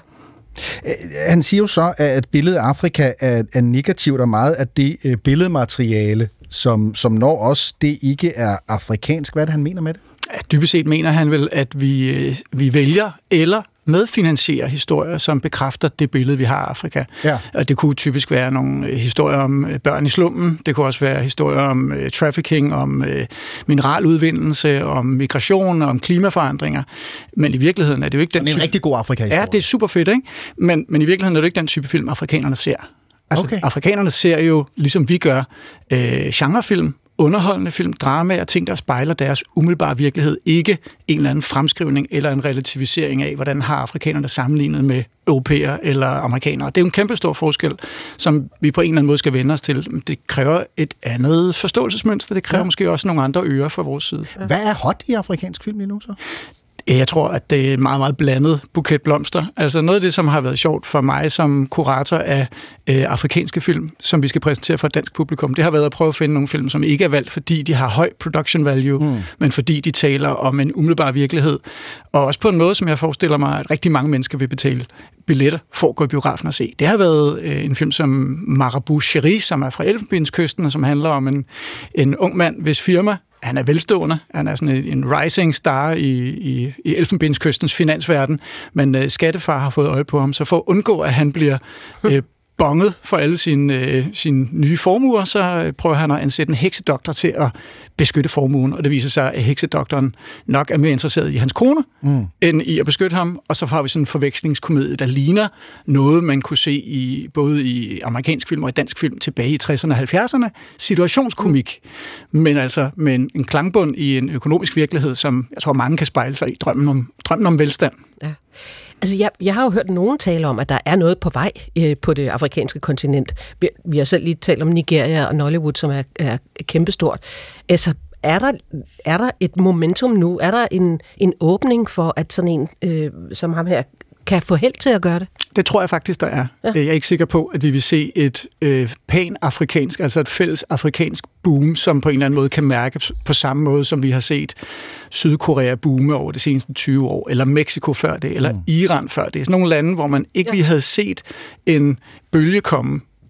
Han siger jo så, at billedet af Afrika er, er negativt, og meget af det øh, billedmateriale, som, som når os, det ikke er afrikansk. Hvad er det, han mener med det? Ja, dybest set mener han vel, at vi, øh, vi vælger eller medfinansiere historier, som bekræfter det billede, vi har af Afrika. Ja. Og det kunne typisk være nogle historier om børn i slummen, det kunne også være historier om uh, trafficking, om uh, mineraludvindelse, om migration, om klimaforandringer. Men i virkeligheden er det jo ikke den type... Det er en rigtig god Afrika-historie. Ja, det er super fedt, ikke? Men, men i virkeligheden er det ikke den type film, afrikanerne ser. Altså, okay. Afrikanerne ser jo, ligesom vi gør, øh, genrefilm, underholdende film, drama og ting, der spejler deres umiddelbare virkelighed, ikke en eller anden fremskrivning eller en relativisering af, hvordan har afrikanerne sammenlignet med europæer eller amerikanere. Det er jo en kæmpe stor forskel, som vi på en eller anden måde skal vende os til. Det kræver et andet forståelsesmønster, det kræver ja. måske også nogle andre ører fra vores side. Hvad er hot i afrikansk film lige nu så? Jeg tror, at det er en meget, meget blandet buket blomster. Altså noget af det, som har været sjovt for mig som kurator af øh, afrikanske film, som vi skal præsentere for et dansk publikum, det har været at prøve at finde nogle film, som ikke er valgt, fordi de har høj production value, mm. men fordi de taler om en umiddelbar virkelighed. Og også på en måde, som jeg forestiller mig, at rigtig mange mennesker vil betale billetter for at gå i biografen og se. Det har været øh, en film som Marabout Chéri, som er fra Elfenbenskysten, og som handler om en, en ung mand, hvis firma han er velstående, han er sådan en, en rising star i, i, i Elfenbenskystens finansverden, men øh, skattefar har fået øje på ham, så for at undgå, at han bliver øh, bonget for alle sine, øh, sine nye formuer, så prøver han at ansætte en heksedoktor til at beskytte formuen, og det viser sig, at heksedoktoren nok er mere interesseret i hans kone, mm. end i at beskytte ham, og så får vi sådan en forvekslingskomedie, der ligner noget, man kunne se i både i amerikansk film og i dansk film tilbage i tresserne og halvfjerdserne. Situationskomik, mm. men altså med en, en klangbund i en økonomisk virkelighed, som jeg tror, mange kan spejle sig i drømmen om, drømmen om velstand. Ja. Altså, jeg, jeg har jo hørt nogen tale om, at der er noget på vej øh, på det afrikanske kontinent. Vi, vi har selv lige talt om Nigeria og Nollywood, som er, er kæmpestort. Altså, er der, er der et momentum nu? Er der en, en åbning for, at sådan en øh, som ham her kan få held til at gøre det? Det tror jeg faktisk, der er. Ja. Jeg er ikke sikker på, at vi vil se et øh, pan-afrikansk, altså et fælles afrikansk boom, som på en eller anden måde kan mærkes på samme måde, som vi har set Sydkorea boome over de seneste tyve år, eller Mexico før det, eller mm. Iran før det. Sådan nogle lande, hvor man ikke ja. lige havde set en bølge komme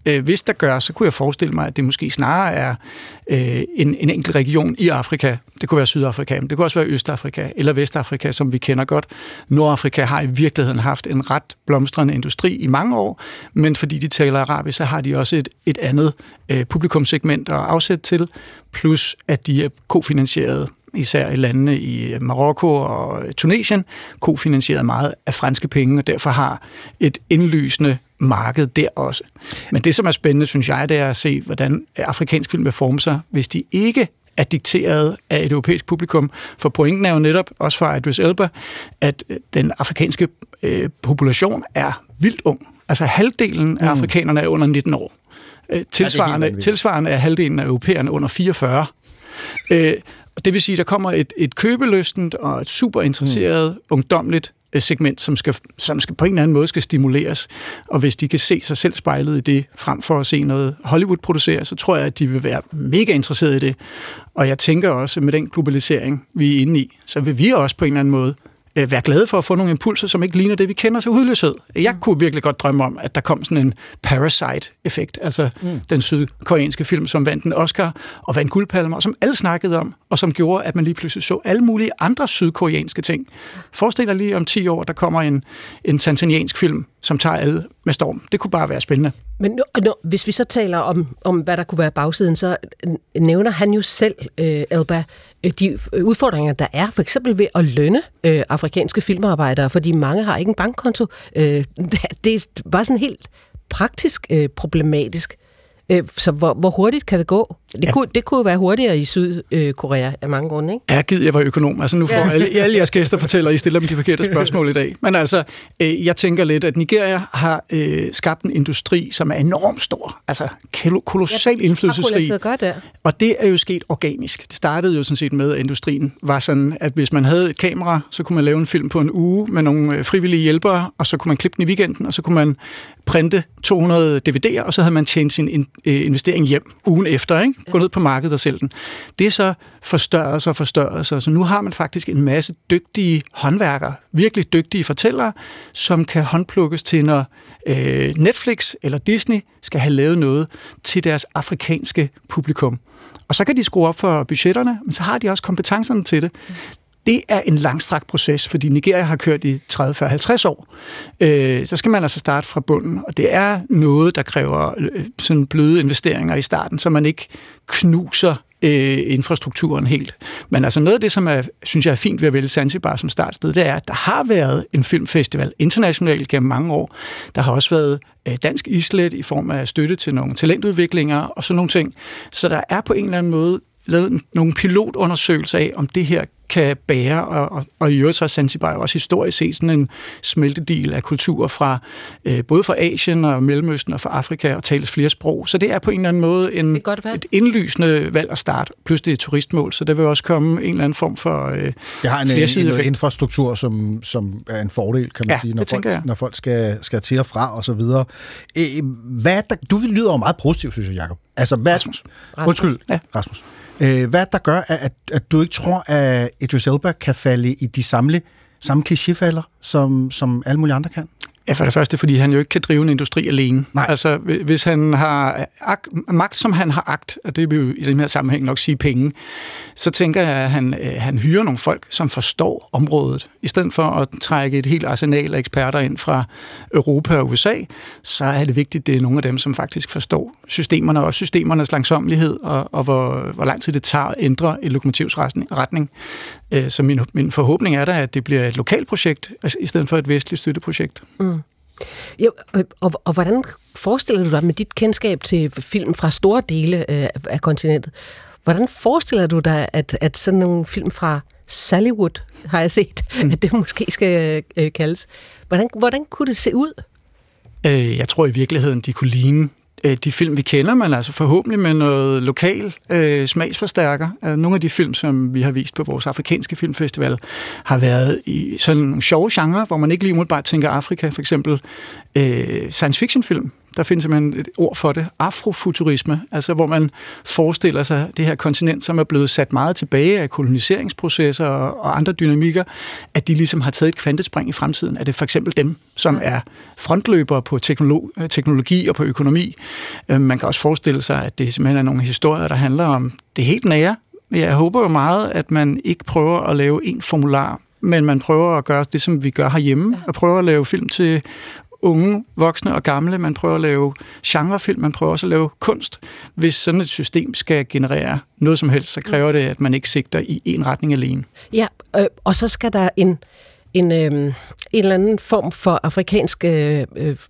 Øh, hvis der gør, så kunne jeg forestille mig, at det måske snarere er øh, en, en enkelt region i Afrika. Det kunne være Sydafrika, men det kunne også være Østafrika eller Vestafrika, som vi kender godt. Nordafrika har i virkeligheden haft en ret blomstrende industri i mange år, men fordi de taler arabisk, så har de også et, et andet øh, publikumssegment at afsætte til, plus at de er kofinansieret, især i landene i Marokko og Tunesien, kofinansieret meget af franske penge, og derfor har et indlysende marked der også. Men det, som er spændende, synes jeg, det er at se, hvordan afrikansk film vil forme sig, hvis de ikke er dikteret af et europæisk publikum. For pointen er jo netop, også fra Idris Elba, at den afrikanske øh, population er vildt ung. Altså halvdelen af mm. afrikanerne er under nitten år. Øh, tilsvarende, ja, tilsvarende er halvdelen af europæerne under fireogfyrre. Øh, det vil sige, at der kommer et, et købelystent og et super interesseret, mm. ungdomligt segment, som skal, som skal på en eller anden måde skal stimuleres. Og hvis de kan se sig selv spejlet i det, frem for at se noget Hollywood producere, så tror jeg, at de vil være mega interesserede i det. Og jeg tænker også, med den globalisering, vi er inde i, så vil vi også på en eller anden måde være glade for at få nogle impulser, som ikke ligner det, vi kender så hudløshed. Jeg kunne virkelig godt drømme om, at der kom sådan en Parasite-effekt, altså mm. den sydkoreanske film, som vandt en Oscar og vandt guldpalmer, og som alle snakkede om, og som gjorde, at man lige pludselig så alle mulige andre sydkoreanske ting. Forestil dig lige om ti år, der kommer en, en tanzaniansk film, som tager alle med storm. Det kunne bare være spændende. Men nu, nu, hvis vi så taler om, om, hvad der kunne være bagsiden, så nævner han jo selv, øh, Elba, de udfordringer, der er, for eksempel ved at lønne øh, afrikanske filmarbejdere, fordi mange har ikke en bankkonto. Øh, det er bare sådan helt praktisk øh, problematisk. Øh, så hvor, hvor hurtigt kan det gå? Det, ja. kunne, det kunne være hurtigere i Sydkorea af mange grunde, ikke? Ja, gider jeg var økonom. Altså nu får ja. alle, alle jeres gæster fortæller, I stiller dem de forkerte spørgsmål i dag. Men altså, øh, jeg tænker lidt, at Nigeria har øh, skabt en industri, som er enormt stor. Altså kolossalt indflydelsesrig. Ja, og det er jo sket organisk. Det startede jo sådan set med, at industrien var sådan, at hvis man havde et kamera, så kunne man lave en film på en uge med nogle frivillige hjælpere, og så kunne man klippe den i weekenden, og så kunne man printe to hundrede D V D'er, og så havde man tjent sin in, øh, investering hjem ugen efter, ikke? Gå ned på markedet og sælge den. Det er så forstørret sig og forstørret sig, så nu har man faktisk en masse dygtige håndværkere, virkelig dygtige fortællere, som kan håndplukkes til, når øh, Netflix eller Disney skal have lavet noget til deres afrikanske publikum. Og så kan de skrue op for budgetterne, men så har de også kompetencerne til det. Det er en langstrakt proces, fordi Nigeria har kørt i tredive, fyrre, halvtreds år. Øh, så skal man altså starte fra bunden, og det er noget, der kræver øh, sådan bløde investeringer i starten, så man ikke knuser øh, infrastrukturen helt. Men altså noget af det, som er, synes jeg er fint ved at vælge Zanzibar som startsted, det er, at der har været en filmfestival internationalt gennem mange år. Der har også været øh, dansk islet i form af støtte til nogle talentudviklinger og sådan nogle ting. Så der er på en eller anden måde lavet nogle pilotundersøgelser af, om det her kan bære, og, og, og i øvrigt så er Zanzibar også historisk set sådan en smeltedil af kulturer fra øh, både fra Asien og Mellemøsten og fra Afrika, og tales flere sprog. Så det er på en eller anden måde en, et indlysende valg at starte, plus det er et turistmål, så der vil også komme en eller anden form for øh, det har en, en, en infrastruktur, som, som er en fordel, kan man ja, sige, når folk, når folk skal, skal til og fra og så videre. Hvad der, du lyder jo meget positiv, synes jeg, Jacob. Altså, hvad, Rasmus. Undskyld, ja. Rasmus. Hvad der gør, at, at du ikke tror, at Idris Elba kan falde i de samme, samme klichéfælder, som, som alle mulige andre kan? Ja, for det første, fordi han jo ikke kan drive en industri alene. Nej. Altså, hvis han har akt, magt, som han har agt, og det vil jo i den her sammenhæng nok sige penge, så tænker jeg, at han, han hyrer nogle folk, som forstår området. I stedet for at trække et helt arsenal af eksperter ind fra Europa og U S A, så er det vigtigt, at det er nogle af dem, som faktisk forstår systemerne, og systemernes langsommelighed, og, og hvor, hvor lang tid det tager at ændre en lokomotivsretning. Så min, min forhåbning er da, at det bliver et lokalt projekt, i stedet for et vestligt støtteprojekt. Mm. Ja, og, og hvordan forestiller du dig med dit kendskab til film fra store dele af, af kontinentet, hvordan forestiller du dig, at, at sådan nogle film fra Sallywood, har jeg set, mm. at det måske skal øh, kaldes, hvordan, hvordan kunne det se ud? Øh, jeg tror i virkeligheden, de kunne ligne de film, vi kender, men altså forhåbentlig med noget lokal øh, smagsforstærker. Nogle af de film, som vi har vist på vores afrikanske filmfestival, har været i sådan nogle sjove genre, hvor man ikke lige umiddelbart tænker Afrika. For eksempel øh, science fiction film. Der findes simpelthen et ord for det, afrofuturisme, altså hvor man forestiller sig det her kontinent, som er blevet sat meget tilbage af koloniseringsprocesser og, og andre dynamikker, at de ligesom har taget et kvantespring i fremtiden. Er det for eksempel dem, som er frontløbere på teknologi, teknologi og på økonomi? Man kan også forestille sig, at det simpelthen er nogle historier, der handler om det helt nære. Jeg håber jo meget, at man ikke prøver at lave en formular, men man prøver at gøre det, som vi gør herhjemme, og prøver at lave film til unge, voksne og gamle. Man prøver at lave genrefilm, man prøver også at lave kunst. Hvis sådan et system skal generere noget som helst, så kræver det, at man ikke sigter i en retning alene. Ja, øh, og så skal der en, en, øh, en eller anden form for afrikansk øh,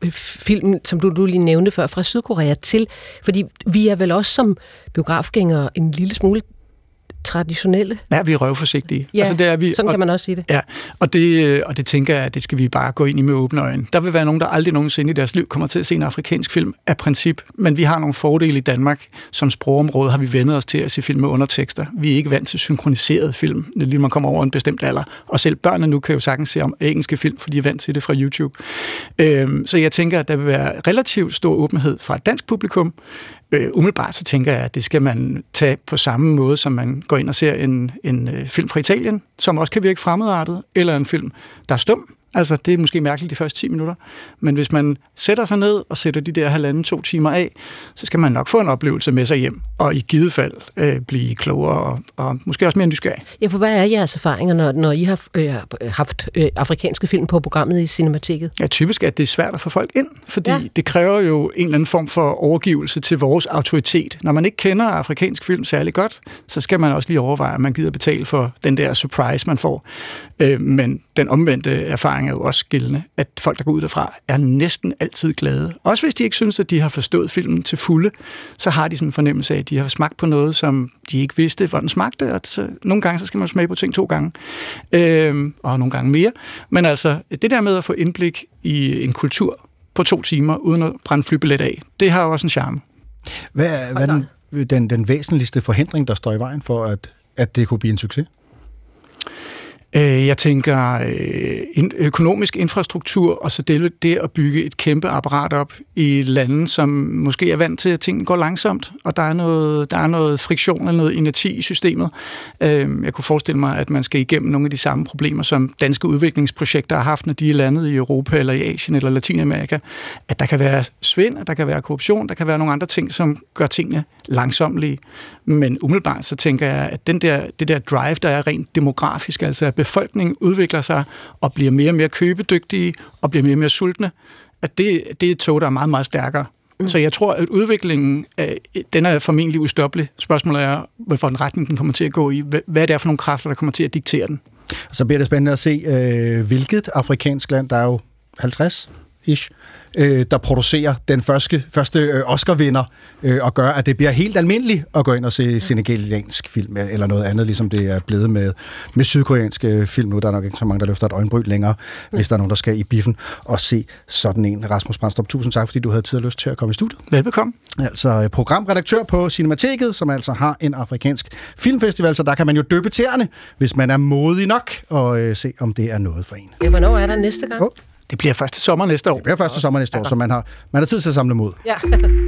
film, som du, du lige nævnte før, fra Sydkorea til, fordi vi er vel også som biografgængere en lille smule traditionelle. Ja, vi er røvforsigtige. Ja, altså, det er vi, sådan kan man også sige det. Ja, og det, og det tænker jeg, at det skal vi bare gå ind i med åbne øjne. Der vil være nogen, der aldrig nogensinde i deres liv kommer til at se en afrikansk film af princip, men vi har nogle fordele i Danmark. Som sprogområde har vi vendet os til at se film med undertekster. Vi er ikke vant til synkroniseret film, lige man kommer over en bestemt alder. Og selv børnene nu kan jo sagtens se om engelske film, for de er vant til det fra YouTube. Øhm, så jeg tænker, at der vil være relativt stor åbenhed fra et dansk publikum. Øh, umiddelbart så tænker jeg, at det skal man tage på samme måde, som man går ind og ser en, en øh, film fra Italien, som også kan virke fremmedartet, eller en film, der er stum. Altså, det er måske mærkeligt de første ti minutter, men hvis man sætter sig ned og sætter de der halvanden, to timer af, så skal man nok få en oplevelse med sig hjem, og i givet fald øh, blive klogere og, og måske også mere nysgerrig. Ja, for hvad er jeres erfaringer, når, når I har øh, haft øh, afrikanske film på programmet i Cinemateket? Ja, typisk er det svært at få folk ind, fordi ja. det kræver jo en eller anden form for overgivelse til vores autoritet. Når man ikke kender afrikansk film særlig godt, så skal man også lige overveje, at man gider betale for den der surprise, man får. Øh, men den omvendte erfaring er jo også gældende, at folk, der går ud derfra, er næsten altid glade. Også hvis de ikke synes, at de har forstået filmen til fulde, så har de sådan en fornemmelse af, at de har smagt på noget, som de ikke vidste, hvordan smagte. Og så, nogle gange så skal man smage på ting to gange, øh, og nogle gange mere. Men altså, det der med at få indblik i en kultur på to timer, uden at brænde flybillet af, det har jo også en charme. Hvad er, hvad er den, den, den væsentligste forhindring, der står i vejen for, at, at det kunne blive en succes? Jeg tænker økonomisk infrastruktur, og så det, det at bygge et kæmpe apparat op i lande, som måske er vant til, at tingene går langsomt, og der er noget, der er noget friktion eller noget inerti i systemet. Jeg kunne forestille mig, at man skal igennem nogle af de samme problemer, som danske udviklingsprojekter har haft, når de er landet i Europa, eller i Asien, eller Latinamerika. At der kan være svind, at der kan være korruption, der kan være nogle andre ting, som gør tingene langsomlige. Men umiddelbart så tænker jeg, at den der, det der drive, der er rent demografisk, altså at befolkningen udvikler sig og bliver mere og mere købedygtige og bliver mere og mere sultne, at det, det er et tog, der er meget, meget stærkere. Mm. Så jeg tror, at udviklingen, den er formentlig ustoppelig. Spørgsmålet er, hvilken retning den kommer til at gå i. Hvad er det for nogle kræfter, der kommer til at diktere den? Så bliver det spændende at se, øh, hvilket afrikansk land, der er jo halvtreds-ish, øh, der producerer den første, første øh, Oscar-vinder, øh, og gør, at det bliver helt almindeligt at gå ind og se senegaliansk film, eller noget andet, ligesom det er blevet med, med sydkoreanske film nu. Der er nok ikke så mange, der løfter et øjenbryn længere, mm. hvis der er nogen, der skal i biffen og se sådan en. Rasmus Brandstrup, tusind tak, fordi du havde tid og lyst til at komme i studiet. Velbekomme. Altså programredaktør på Cinemateket, som altså har en afrikansk filmfestival, så der kan man jo døbe tæerne, hvis man er modig nok, og øh, se, om det er noget for en. Ja, hvornår er der næste gang? Oh. Det bliver første sommer næste år. Det bliver første sommer næste år, så man har, man har tid til at samle mod. Ja.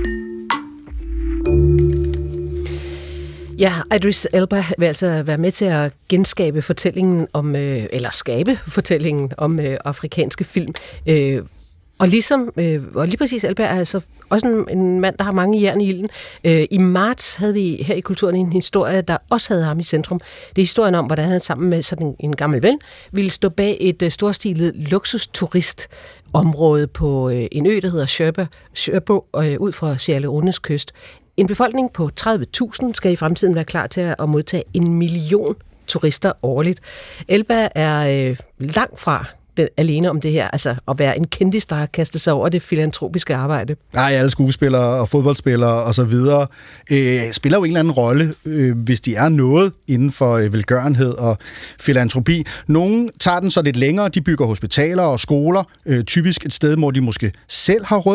Ja, Idris Elba vil altså være med til at genskabe fortællingen om, øh, eller skabe fortællingen om øh, afrikanske film. Øh, og ligesom, øh, og lige præcis Elba er altså også en, en mand, der har mange jern i ilden. Øh, I marts havde vi her i Kulturen en historie, der også havde ham i centrum. Det er historien om, hvordan han sammen med sådan en, en gammel ven ville stå bag et uh, storstilet luksusturistområde på øh, en ø, der hedder Sherpa, Sherpa øh, ud fra Sierra Leones kyst. En befolkning på tredive tusind skal i fremtiden være klar til at modtage en million turister årligt. Elba er øh, langt fra den, alene om det her, altså at være en kendis, der har kastet sig over det filantropiske arbejde. Nej, alle skuespillere og fodboldspillere og så videre øh, spiller jo en eller anden rolle, øh, hvis de er noget inden for øh, velgørenhed og filantropi. Nogle tager den så lidt længere, de bygger hospitaler og skoler, øh, typisk et sted, hvor de måske selv har rødder.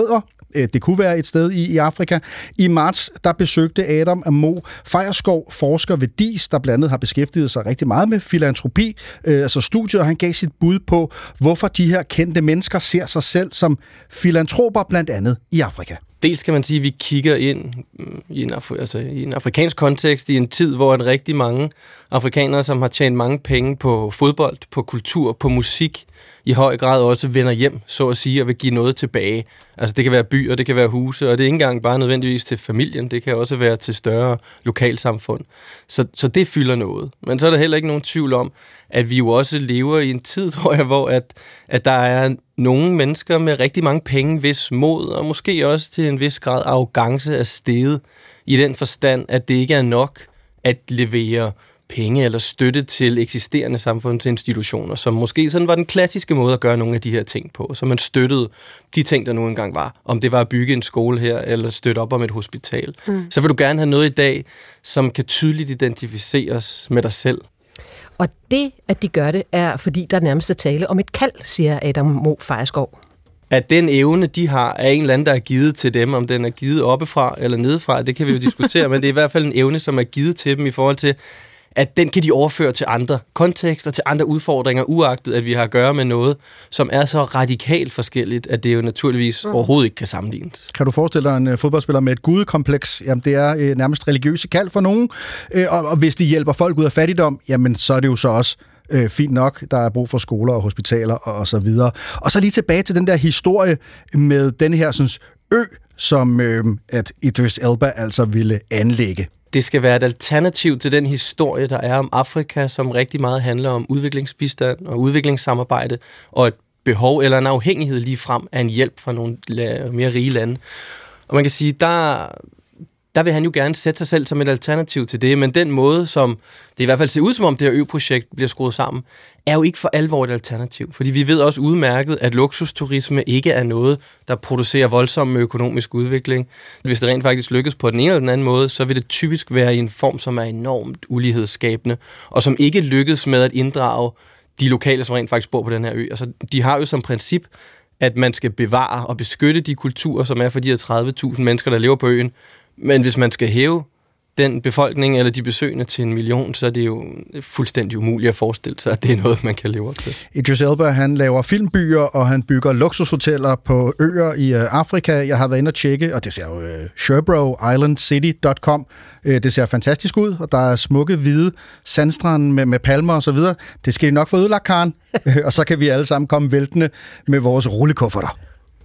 Det kunne være et sted i, i Afrika. I marts, der besøgte Adam Mo Feierskov, forsker ved D I S, der blandt andet har beskæftiget sig rigtig meget med filantropi, øh, altså studiet, og han gav sit bud på, hvorfor de her kendte mennesker ser sig selv som filantroper, blandt andet i Afrika. Dels kan man sige, at vi kigger ind i en, Af- altså i en afrikansk kontekst i en tid, hvor en rigtig mange afrikanere, som har tjent mange penge på fodbold, på kultur, på musik, i høj grad også vender hjem, så at sige, og vil give noget tilbage. Altså det kan være byer, det kan være huse, og det er ikke engang bare nødvendigvis til familien, det kan også være til større lokalsamfund. Så, så det fylder noget. Men så er der heller ikke nogen tvivl om, at vi jo også lever i en tid, tror jeg, hvor at, at der er nogle mennesker med rigtig mange penge, hvis mod, og måske også til en vis grad arrogance er steget, i den forstand, at det ikke er nok at levere penge eller støtte til eksisterende samfundsinstitutioner, som måske sådan var den klassiske måde at gøre nogle af de her ting på, så man støttede de ting, der nu engang var. Om det var at bygge en skole her, eller støtte op om et hospital. Mm. Så vil du gerne have noget i dag, som kan tydeligt identificeres med dig selv. Og det, at de gør det, er fordi der nærmest er tale om et kald, siger Adam Mo Feierskov. At den evne, de har, er en eller anden, der er givet til dem, om den er givet oppefra eller nedefra, det kan vi jo diskutere, men det er i hvert fald en evne, som er givet til dem i forhold til, at den kan de overføre til andre kontekster, til andre udfordringer, uagtet at vi har at gøre med noget, som er så radikalt forskelligt, at det jo naturligvis mm. overhovedet ikke kan sammenlignes. Kan du forestille dig en fodboldspiller med et gudekompleks? Jamen, det er øh, nærmest religiøse kald for nogen, øh, og, og hvis de hjælper folk ud af fattigdom, jamen, så er det jo så også øh, fint nok. Der er brug for skoler og hospitaler og, og så videre. Og så lige tilbage til den der historie med den her sådan, ø, som øh, at Idris Elba altså ville anlægge. Det skal være et alternativ til den historie, der er om Afrika, som rigtig meget handler om udviklingsbistand og udviklingssamarbejde, og et behov eller en afhængighed lige frem af en hjælp fra nogle mere rige lande. Og man kan sige, der, der vil han jo gerne sætte sig selv som et alternativ til det, men den måde, som det i hvert fald ser ud som om det her ø-projekt bliver skruet sammen, er jo ikke for alvor et alternativ. Fordi vi ved også udmærket, at luksusturisme ikke er noget, der producerer voldsom økonomisk udvikling. Hvis det rent faktisk lykkes på den ene eller den anden måde, så vil det typisk være i en form, som er enormt ulighedsskabende, og som ikke lykkes med at inddrage de lokale, som rent faktisk bor på den her ø. Altså, de har jo som princip, at man skal bevare og beskytte de kulturer, som er for de her tredive tusind mennesker, der lever på øen. Men hvis man skal hæve den befolkning eller de besøgende til en million, så er det jo fuldstændig umuligt at forestille sig, at det er noget, man kan leve op til. Idris Elba, han laver filmbyer, og han bygger luksushoteller på øer i Afrika. Jeg har været inde og tjekke, og det ser jo uh, Sherbro Island City punktum com. Uh, det ser fantastisk ud, og der er smukke, hvide sandstrande med, med palmer og så videre. Det skal I nok få ødelagt, Karen. Og så kan vi alle sammen komme væltende med vores rullekufferter.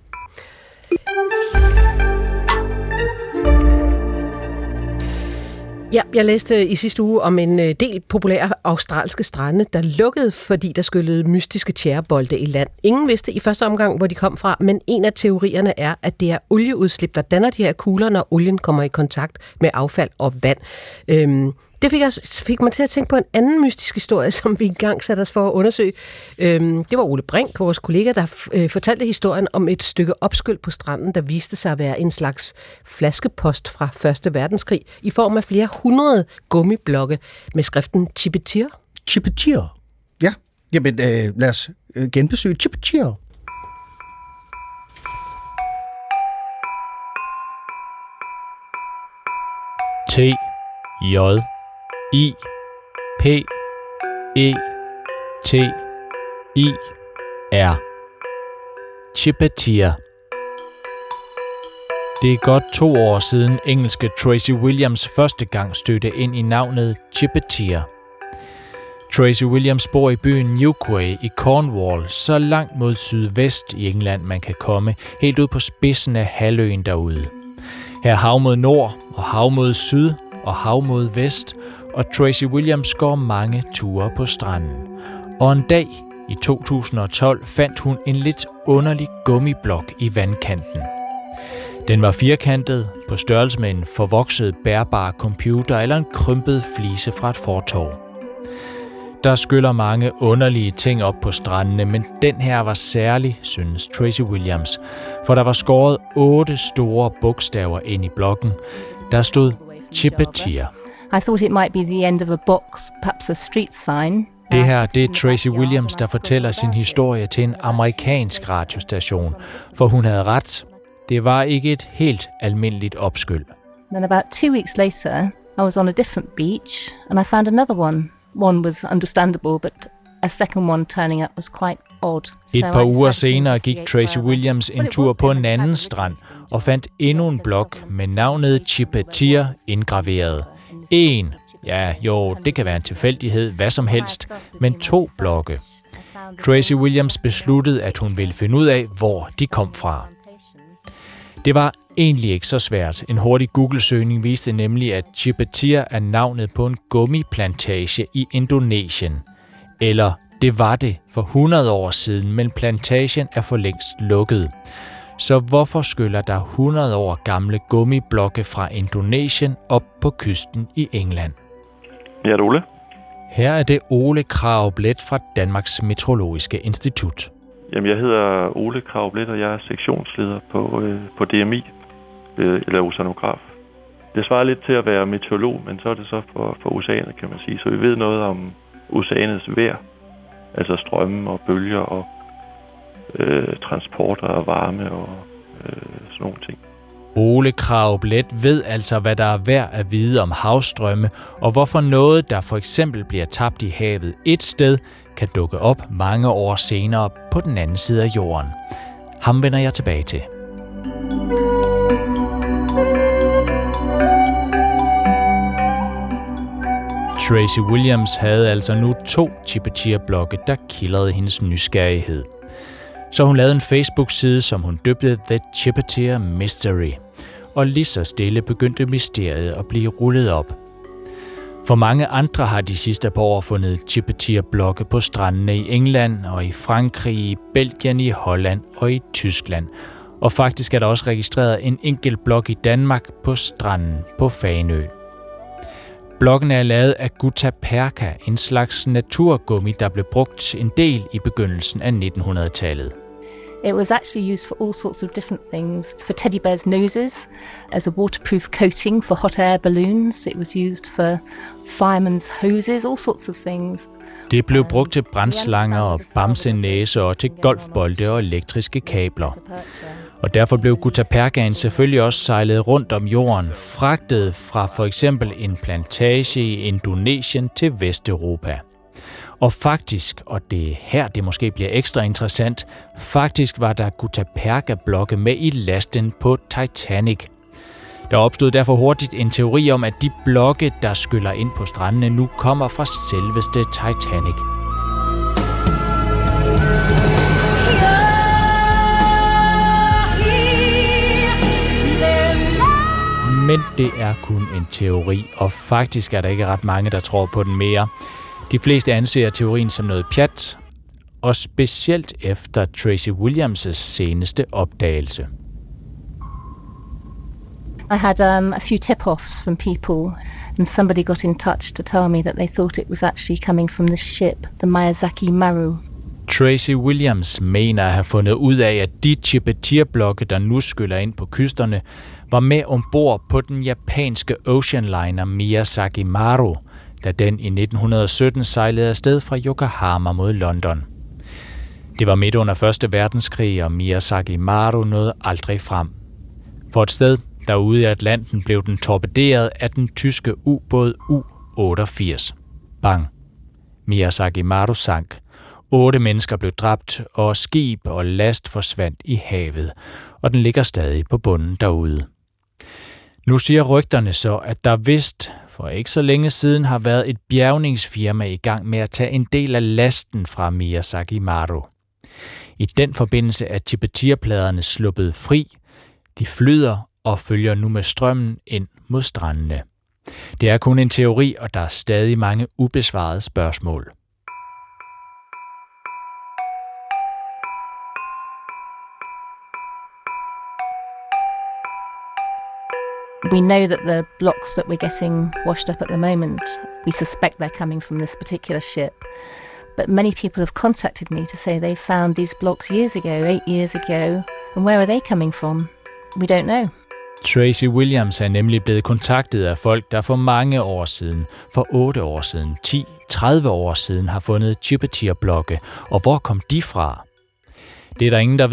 Ja, jeg læste i sidste uge om en del populære australske strande, der lukkede, fordi der skyllede mystiske tjærebolde i land. Ingen vidste i første omgang, hvor de kom fra, men en af teorierne er, at det er olieudslip, der danner de her kugler, når olien kommer i kontakt med affald og vand. Øhm, det fik, jeg, fik mig til at tænke på en anden mystisk historie, som vi engang satte os for at undersøge. Øhm, det var Ole Brink, vores kollega, der f- øh, fortalte historien om et stykke opskyld på stranden, der viste sig at være en slags flaskepost fra første verdenskrig, i form af flere hundrede gummiblokke med skriften Chipetir. Chipetir? Ja, jamen øh, lad os øh, genbesøge Chipetir. T J I P E T I R. Chipetir. Det er godt to år siden engelske Tracy Williams første gang stødte ind i navnet Chipetir. Tracy Williams bor i byen Newquay i Cornwall, så langt mod sydvest i England man kan komme, helt ud på spidsen af halvøen derude. Her er hav mod nord, og hav mod syd, og hav mod vest, og Tracy Williams går mange ture på stranden. Og en dag i to tusind og tolv fandt hun en lidt underlig gummiblok i vandkanten. Den var firkantet, på størrelse med en forvokset bærbar computer eller en krympet flise fra et fortov. Der skyller mange underlige ting op på strandene, men den her var særlig, synes Tracy Williams, for der var skåret otte store bogstaver ind i blokken. Der stod Chipetir. I thought it might be the end of a box, perhaps a street sign. Det her, det er Tracy Williams, der fortæller sin historie til en amerikansk radiostation, for hun havde ret. det var ikke et helt almindeligt opskyld. Then about two weeks later, I was on a different beach, and I found another one. One was understandable, but a second one turning up was quite odd. Et par uger senere gik Tracy Williams en tur på en anden strand og fandt endnu en blok med navnet Chipetir indgraveret. En, ja jo, det kan være en tilfældighed, hvad som helst, men to blokke. Tracy Williams besluttede, at hun ville finde ud af, hvor de kom fra. Det var egentlig ikke så svært. En hurtig Google-søgning viste nemlig, at Chipetir er navnet på en gummiplantage i Indonesien. Eller det var det for hundrede år siden, men plantagen er for længst lukket. Så hvorfor skyller der hundrede år gamle gummiblokke fra Indonesien op på kysten i England? Ja, det er Ole. Her er det Ole Krarup-Leth fra Danmarks Meteorologiske Institut. Jamen, jeg hedder Ole Krarup-Leth, og jeg er sektionsleder på, øh, på D M I, øh, eller oceanograf. Det svarer lidt til at være meteorolog, men så er det så for, for oceanet, kan man sige. Så vi ved noget om oceanets vejr, altså strømme og bølger og øh, transporter og varme og øh, sådan nogle ting. Ole Krarup-Leth ved altså, hvad der er værd at vide om havstrømme, og hvorfor noget, der for eksempel bliver tabt i havet et sted, kan dukke op mange år senere på den anden side af jorden. Ham vender jeg tilbage til. Tracy Williams havde altså nu to Chipetir-blokke, der kildrede hendes nysgerrighed. Så hun lavede en Facebook-side, som hun døbte The Chipetir Mystery. Og lige så stille begyndte mysteriet at blive rullet op. For mange andre har de sidste par år fundet Chipetir-blokke på strandene i England og i Frankrig, i Belgien, i Holland og i Tyskland. Og faktisk er der også registreret en enkelt blok i Danmark på stranden på Fanø. Blokken er lavet af guttaperca, en slags naturgummi, der blev brugt en del i begyndelsen af nitten hundrede-tallet. It was actually used for all sorts of different things. For teddy bears' noses, as a waterproof coating for hot air balloons. It was used for firemen's hoses, all sorts of things. Det blev brugt til brandslanger og bamsenæser og til golfbolde og elektriske kabler. Og derfor blev guttapercaen selvfølgelig også sejlet rundt om jorden, fragtet fra for eksempel en plantage i Indonesien til Vesteuropa. Og faktisk, og det er her, det måske bliver ekstra interessant, faktisk var der guttaperca-blokke med i lasten på Titanic. Der opstod derfor hurtigt en teori om, at de blokke, der skyller ind på strandene, nu kommer fra selveste Titanic. Men det er kun en teori, og faktisk er der ikke ret mange, der tror på den mere. De fleste anser teorien som noget pjat, og specielt efter Tracy Williams' seneste opdagelse. I had um, a few tip-offs from people, and somebody got in touch to tell me that they thought it was actually coming from the ship, the Miyazaki Maru. Tracy Williams mener at have fundet ud af, at de Chipetir-blokke, der nu skyller ind på kysterne, var med ombord på den japanske oceanliner Miyazaki Maru, da den i nitten sytten sejlede afsted fra Yokohama mod London. Det var midt under første verdenskrig, og Miyazaki Maru nåede aldrig frem. For et sted derude i Atlanten blev den torpederet af den tyske ubåd U otteogfirs. Bang! Miyazaki Maru sank. Otte mennesker blev dræbt, og skib og last forsvandt i havet, og den ligger stadig på bunden derude. Nu siger rygterne så, at der vist for ikke så længe siden har været et bjergningsfirma i gang med at tage en del af lasten fra Miyazaki Maru. I den forbindelse er Chipetir-pladerne sluppet fri. De flyder og følger nu med strømmen ind mod strandene. Det er kun en teori, og der er stadig mange ubesvarede spørgsmål. We know that the blocks that we're getting washed up at the moment, we suspect they're coming from this particular ship. But many people have contacted me to say they found these blocks years ago, eight years ago, and where are they coming from? We don't know. Tracy Williams er nemlig blevet kontaktet af folk, der for mange år siden, for otte år siden, ti, tredive år siden, har fundet Chipetir-blokke. Og hvor kom de fra? Det er der ingen, der ved,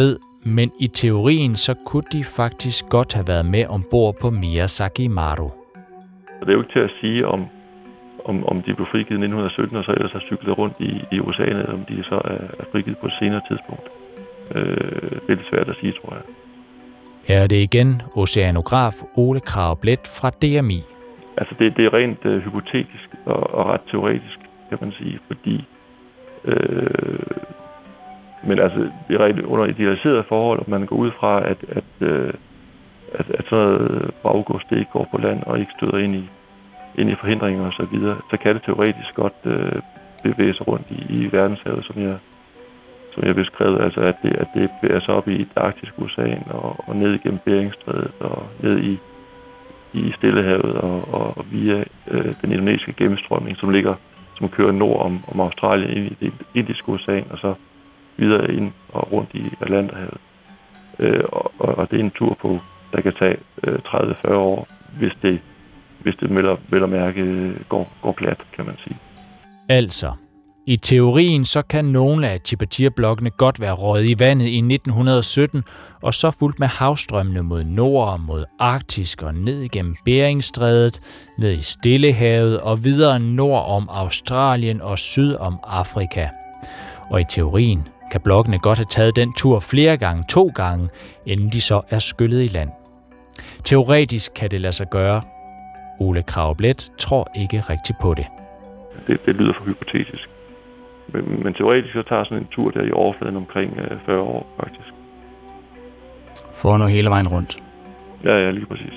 men i teorien så kunne de faktisk godt have været med ombord på Miyazaki Maru. Det er jo ikke til at sige, om, om, om de blev frigivet i nitten sytten og så ellers har cyklet rundt i, i Oceanet, eller om de så er, er frigivet på et senere tidspunkt. Øh, det er lidt svært at sige, tror jeg. Her er det igen oceanograf Ole Krag Bleth fra D M I. Altså det, det er rent øh, hypotetisk og, og ret teoretisk, kan man sige, fordi øh, men altså det er rent under idealiserede forhold, at man går ud fra, at, at, øh, at, at sådan noget baggods, det ikke går på land og ikke støder ind i, ind i forhindringer og så videre, så kan det teoretisk godt øh, bevæge sig rundt i, i verdenshavet, som jeg som jeg beskrev, altså at det, at det bevæger sig op i det arktiske ocean og, og ned igennem Beringstrædet og ned i, i Stillehavet og, og via øh, den indonesiske gennemstrømning, som ligger, som kører nord om, om Australien ind i det indiske ocean og så videre ind og rundt i Atlanterhavet. Øh, og, og det er en tur på, der kan tage øh, tredive til fyrre år, hvis det, hvis det melder, vel at mærke går, går glat, kan man sige. Altså, i teorien så kan nogle af Tibetir-blokkene godt være røget i vandet i nitten sytten, og så fulgt med havstrømmene mod nord, mod Arktis og ned igennem Beringstrædet, ned i Stillehavet og videre nord om Australien og syd om Afrika. Og i teorien kan blokkene godt have taget den tur flere gange, to gange, inden de så er skyllet i land. Teoretisk kan det lade sig gøre. Ole Krag Bleth tror ikke rigtigt på det. Det, det lyder for hypotetisk. Men, men teoretisk så tager sådan en tur der i overfladen omkring øh, fyrre år, faktisk. For at nå hele vejen rundt. Ja, ja, lige præcis.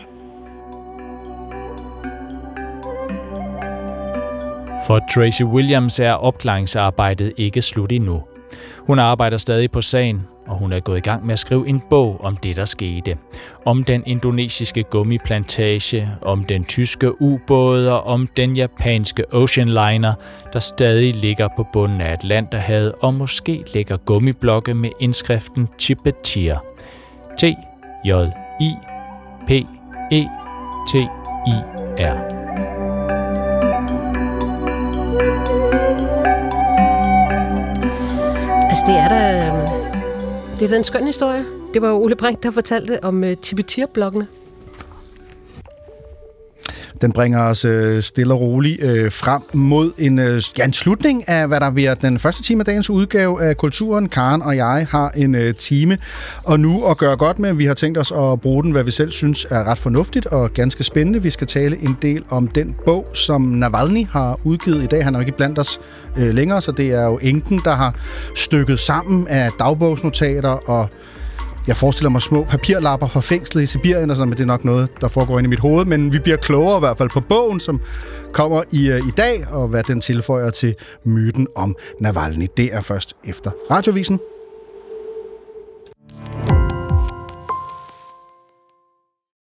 For Tracy Williams er opklaringsarbejdet ikke slut endnu. Hun arbejder stadig på sagen, og hun er gået i gang med at skrive en bog om det, der skete. Om den indonesiske gummiplantage, om den tyske ubåd og om den japanske Ocean Liner, der stadig ligger på bunden af Atlanterhavet og måske lægger gummiblokke med indskriften Tibetir. T J I P E T I R. Altså, det er da, det er da en skøn historie. Det var Ole Brink, der fortalte om uh, Tibetir-blokkene. Den bringer os øh, stille og roligt øh, frem mod en, øh, ja, en slutning af, hvad der bliver den første time af dagens udgave af Kulturen. Karen og jeg har en øh, time og nu at gøre godt med. Vi har tænkt os at bruge den, hvad vi selv synes er ret fornuftigt og ganske spændende. Vi skal tale en del om den bog, som Navalny har udgivet i dag. Han er jo ikke blandt os øh, længere, så det er jo enken, der har stykket sammen af dagbogsnotater og jeg forestiller mig små papirlapper fra fængslet i Sibirien, og sådan, men det er nok noget, der foregår inde i mit hoved. Men vi bliver klogere i hvert fald på bogen, som kommer i, uh, i dag, og hvad den tilføjer til myten om Navalny. Det er først efter Radiovisen.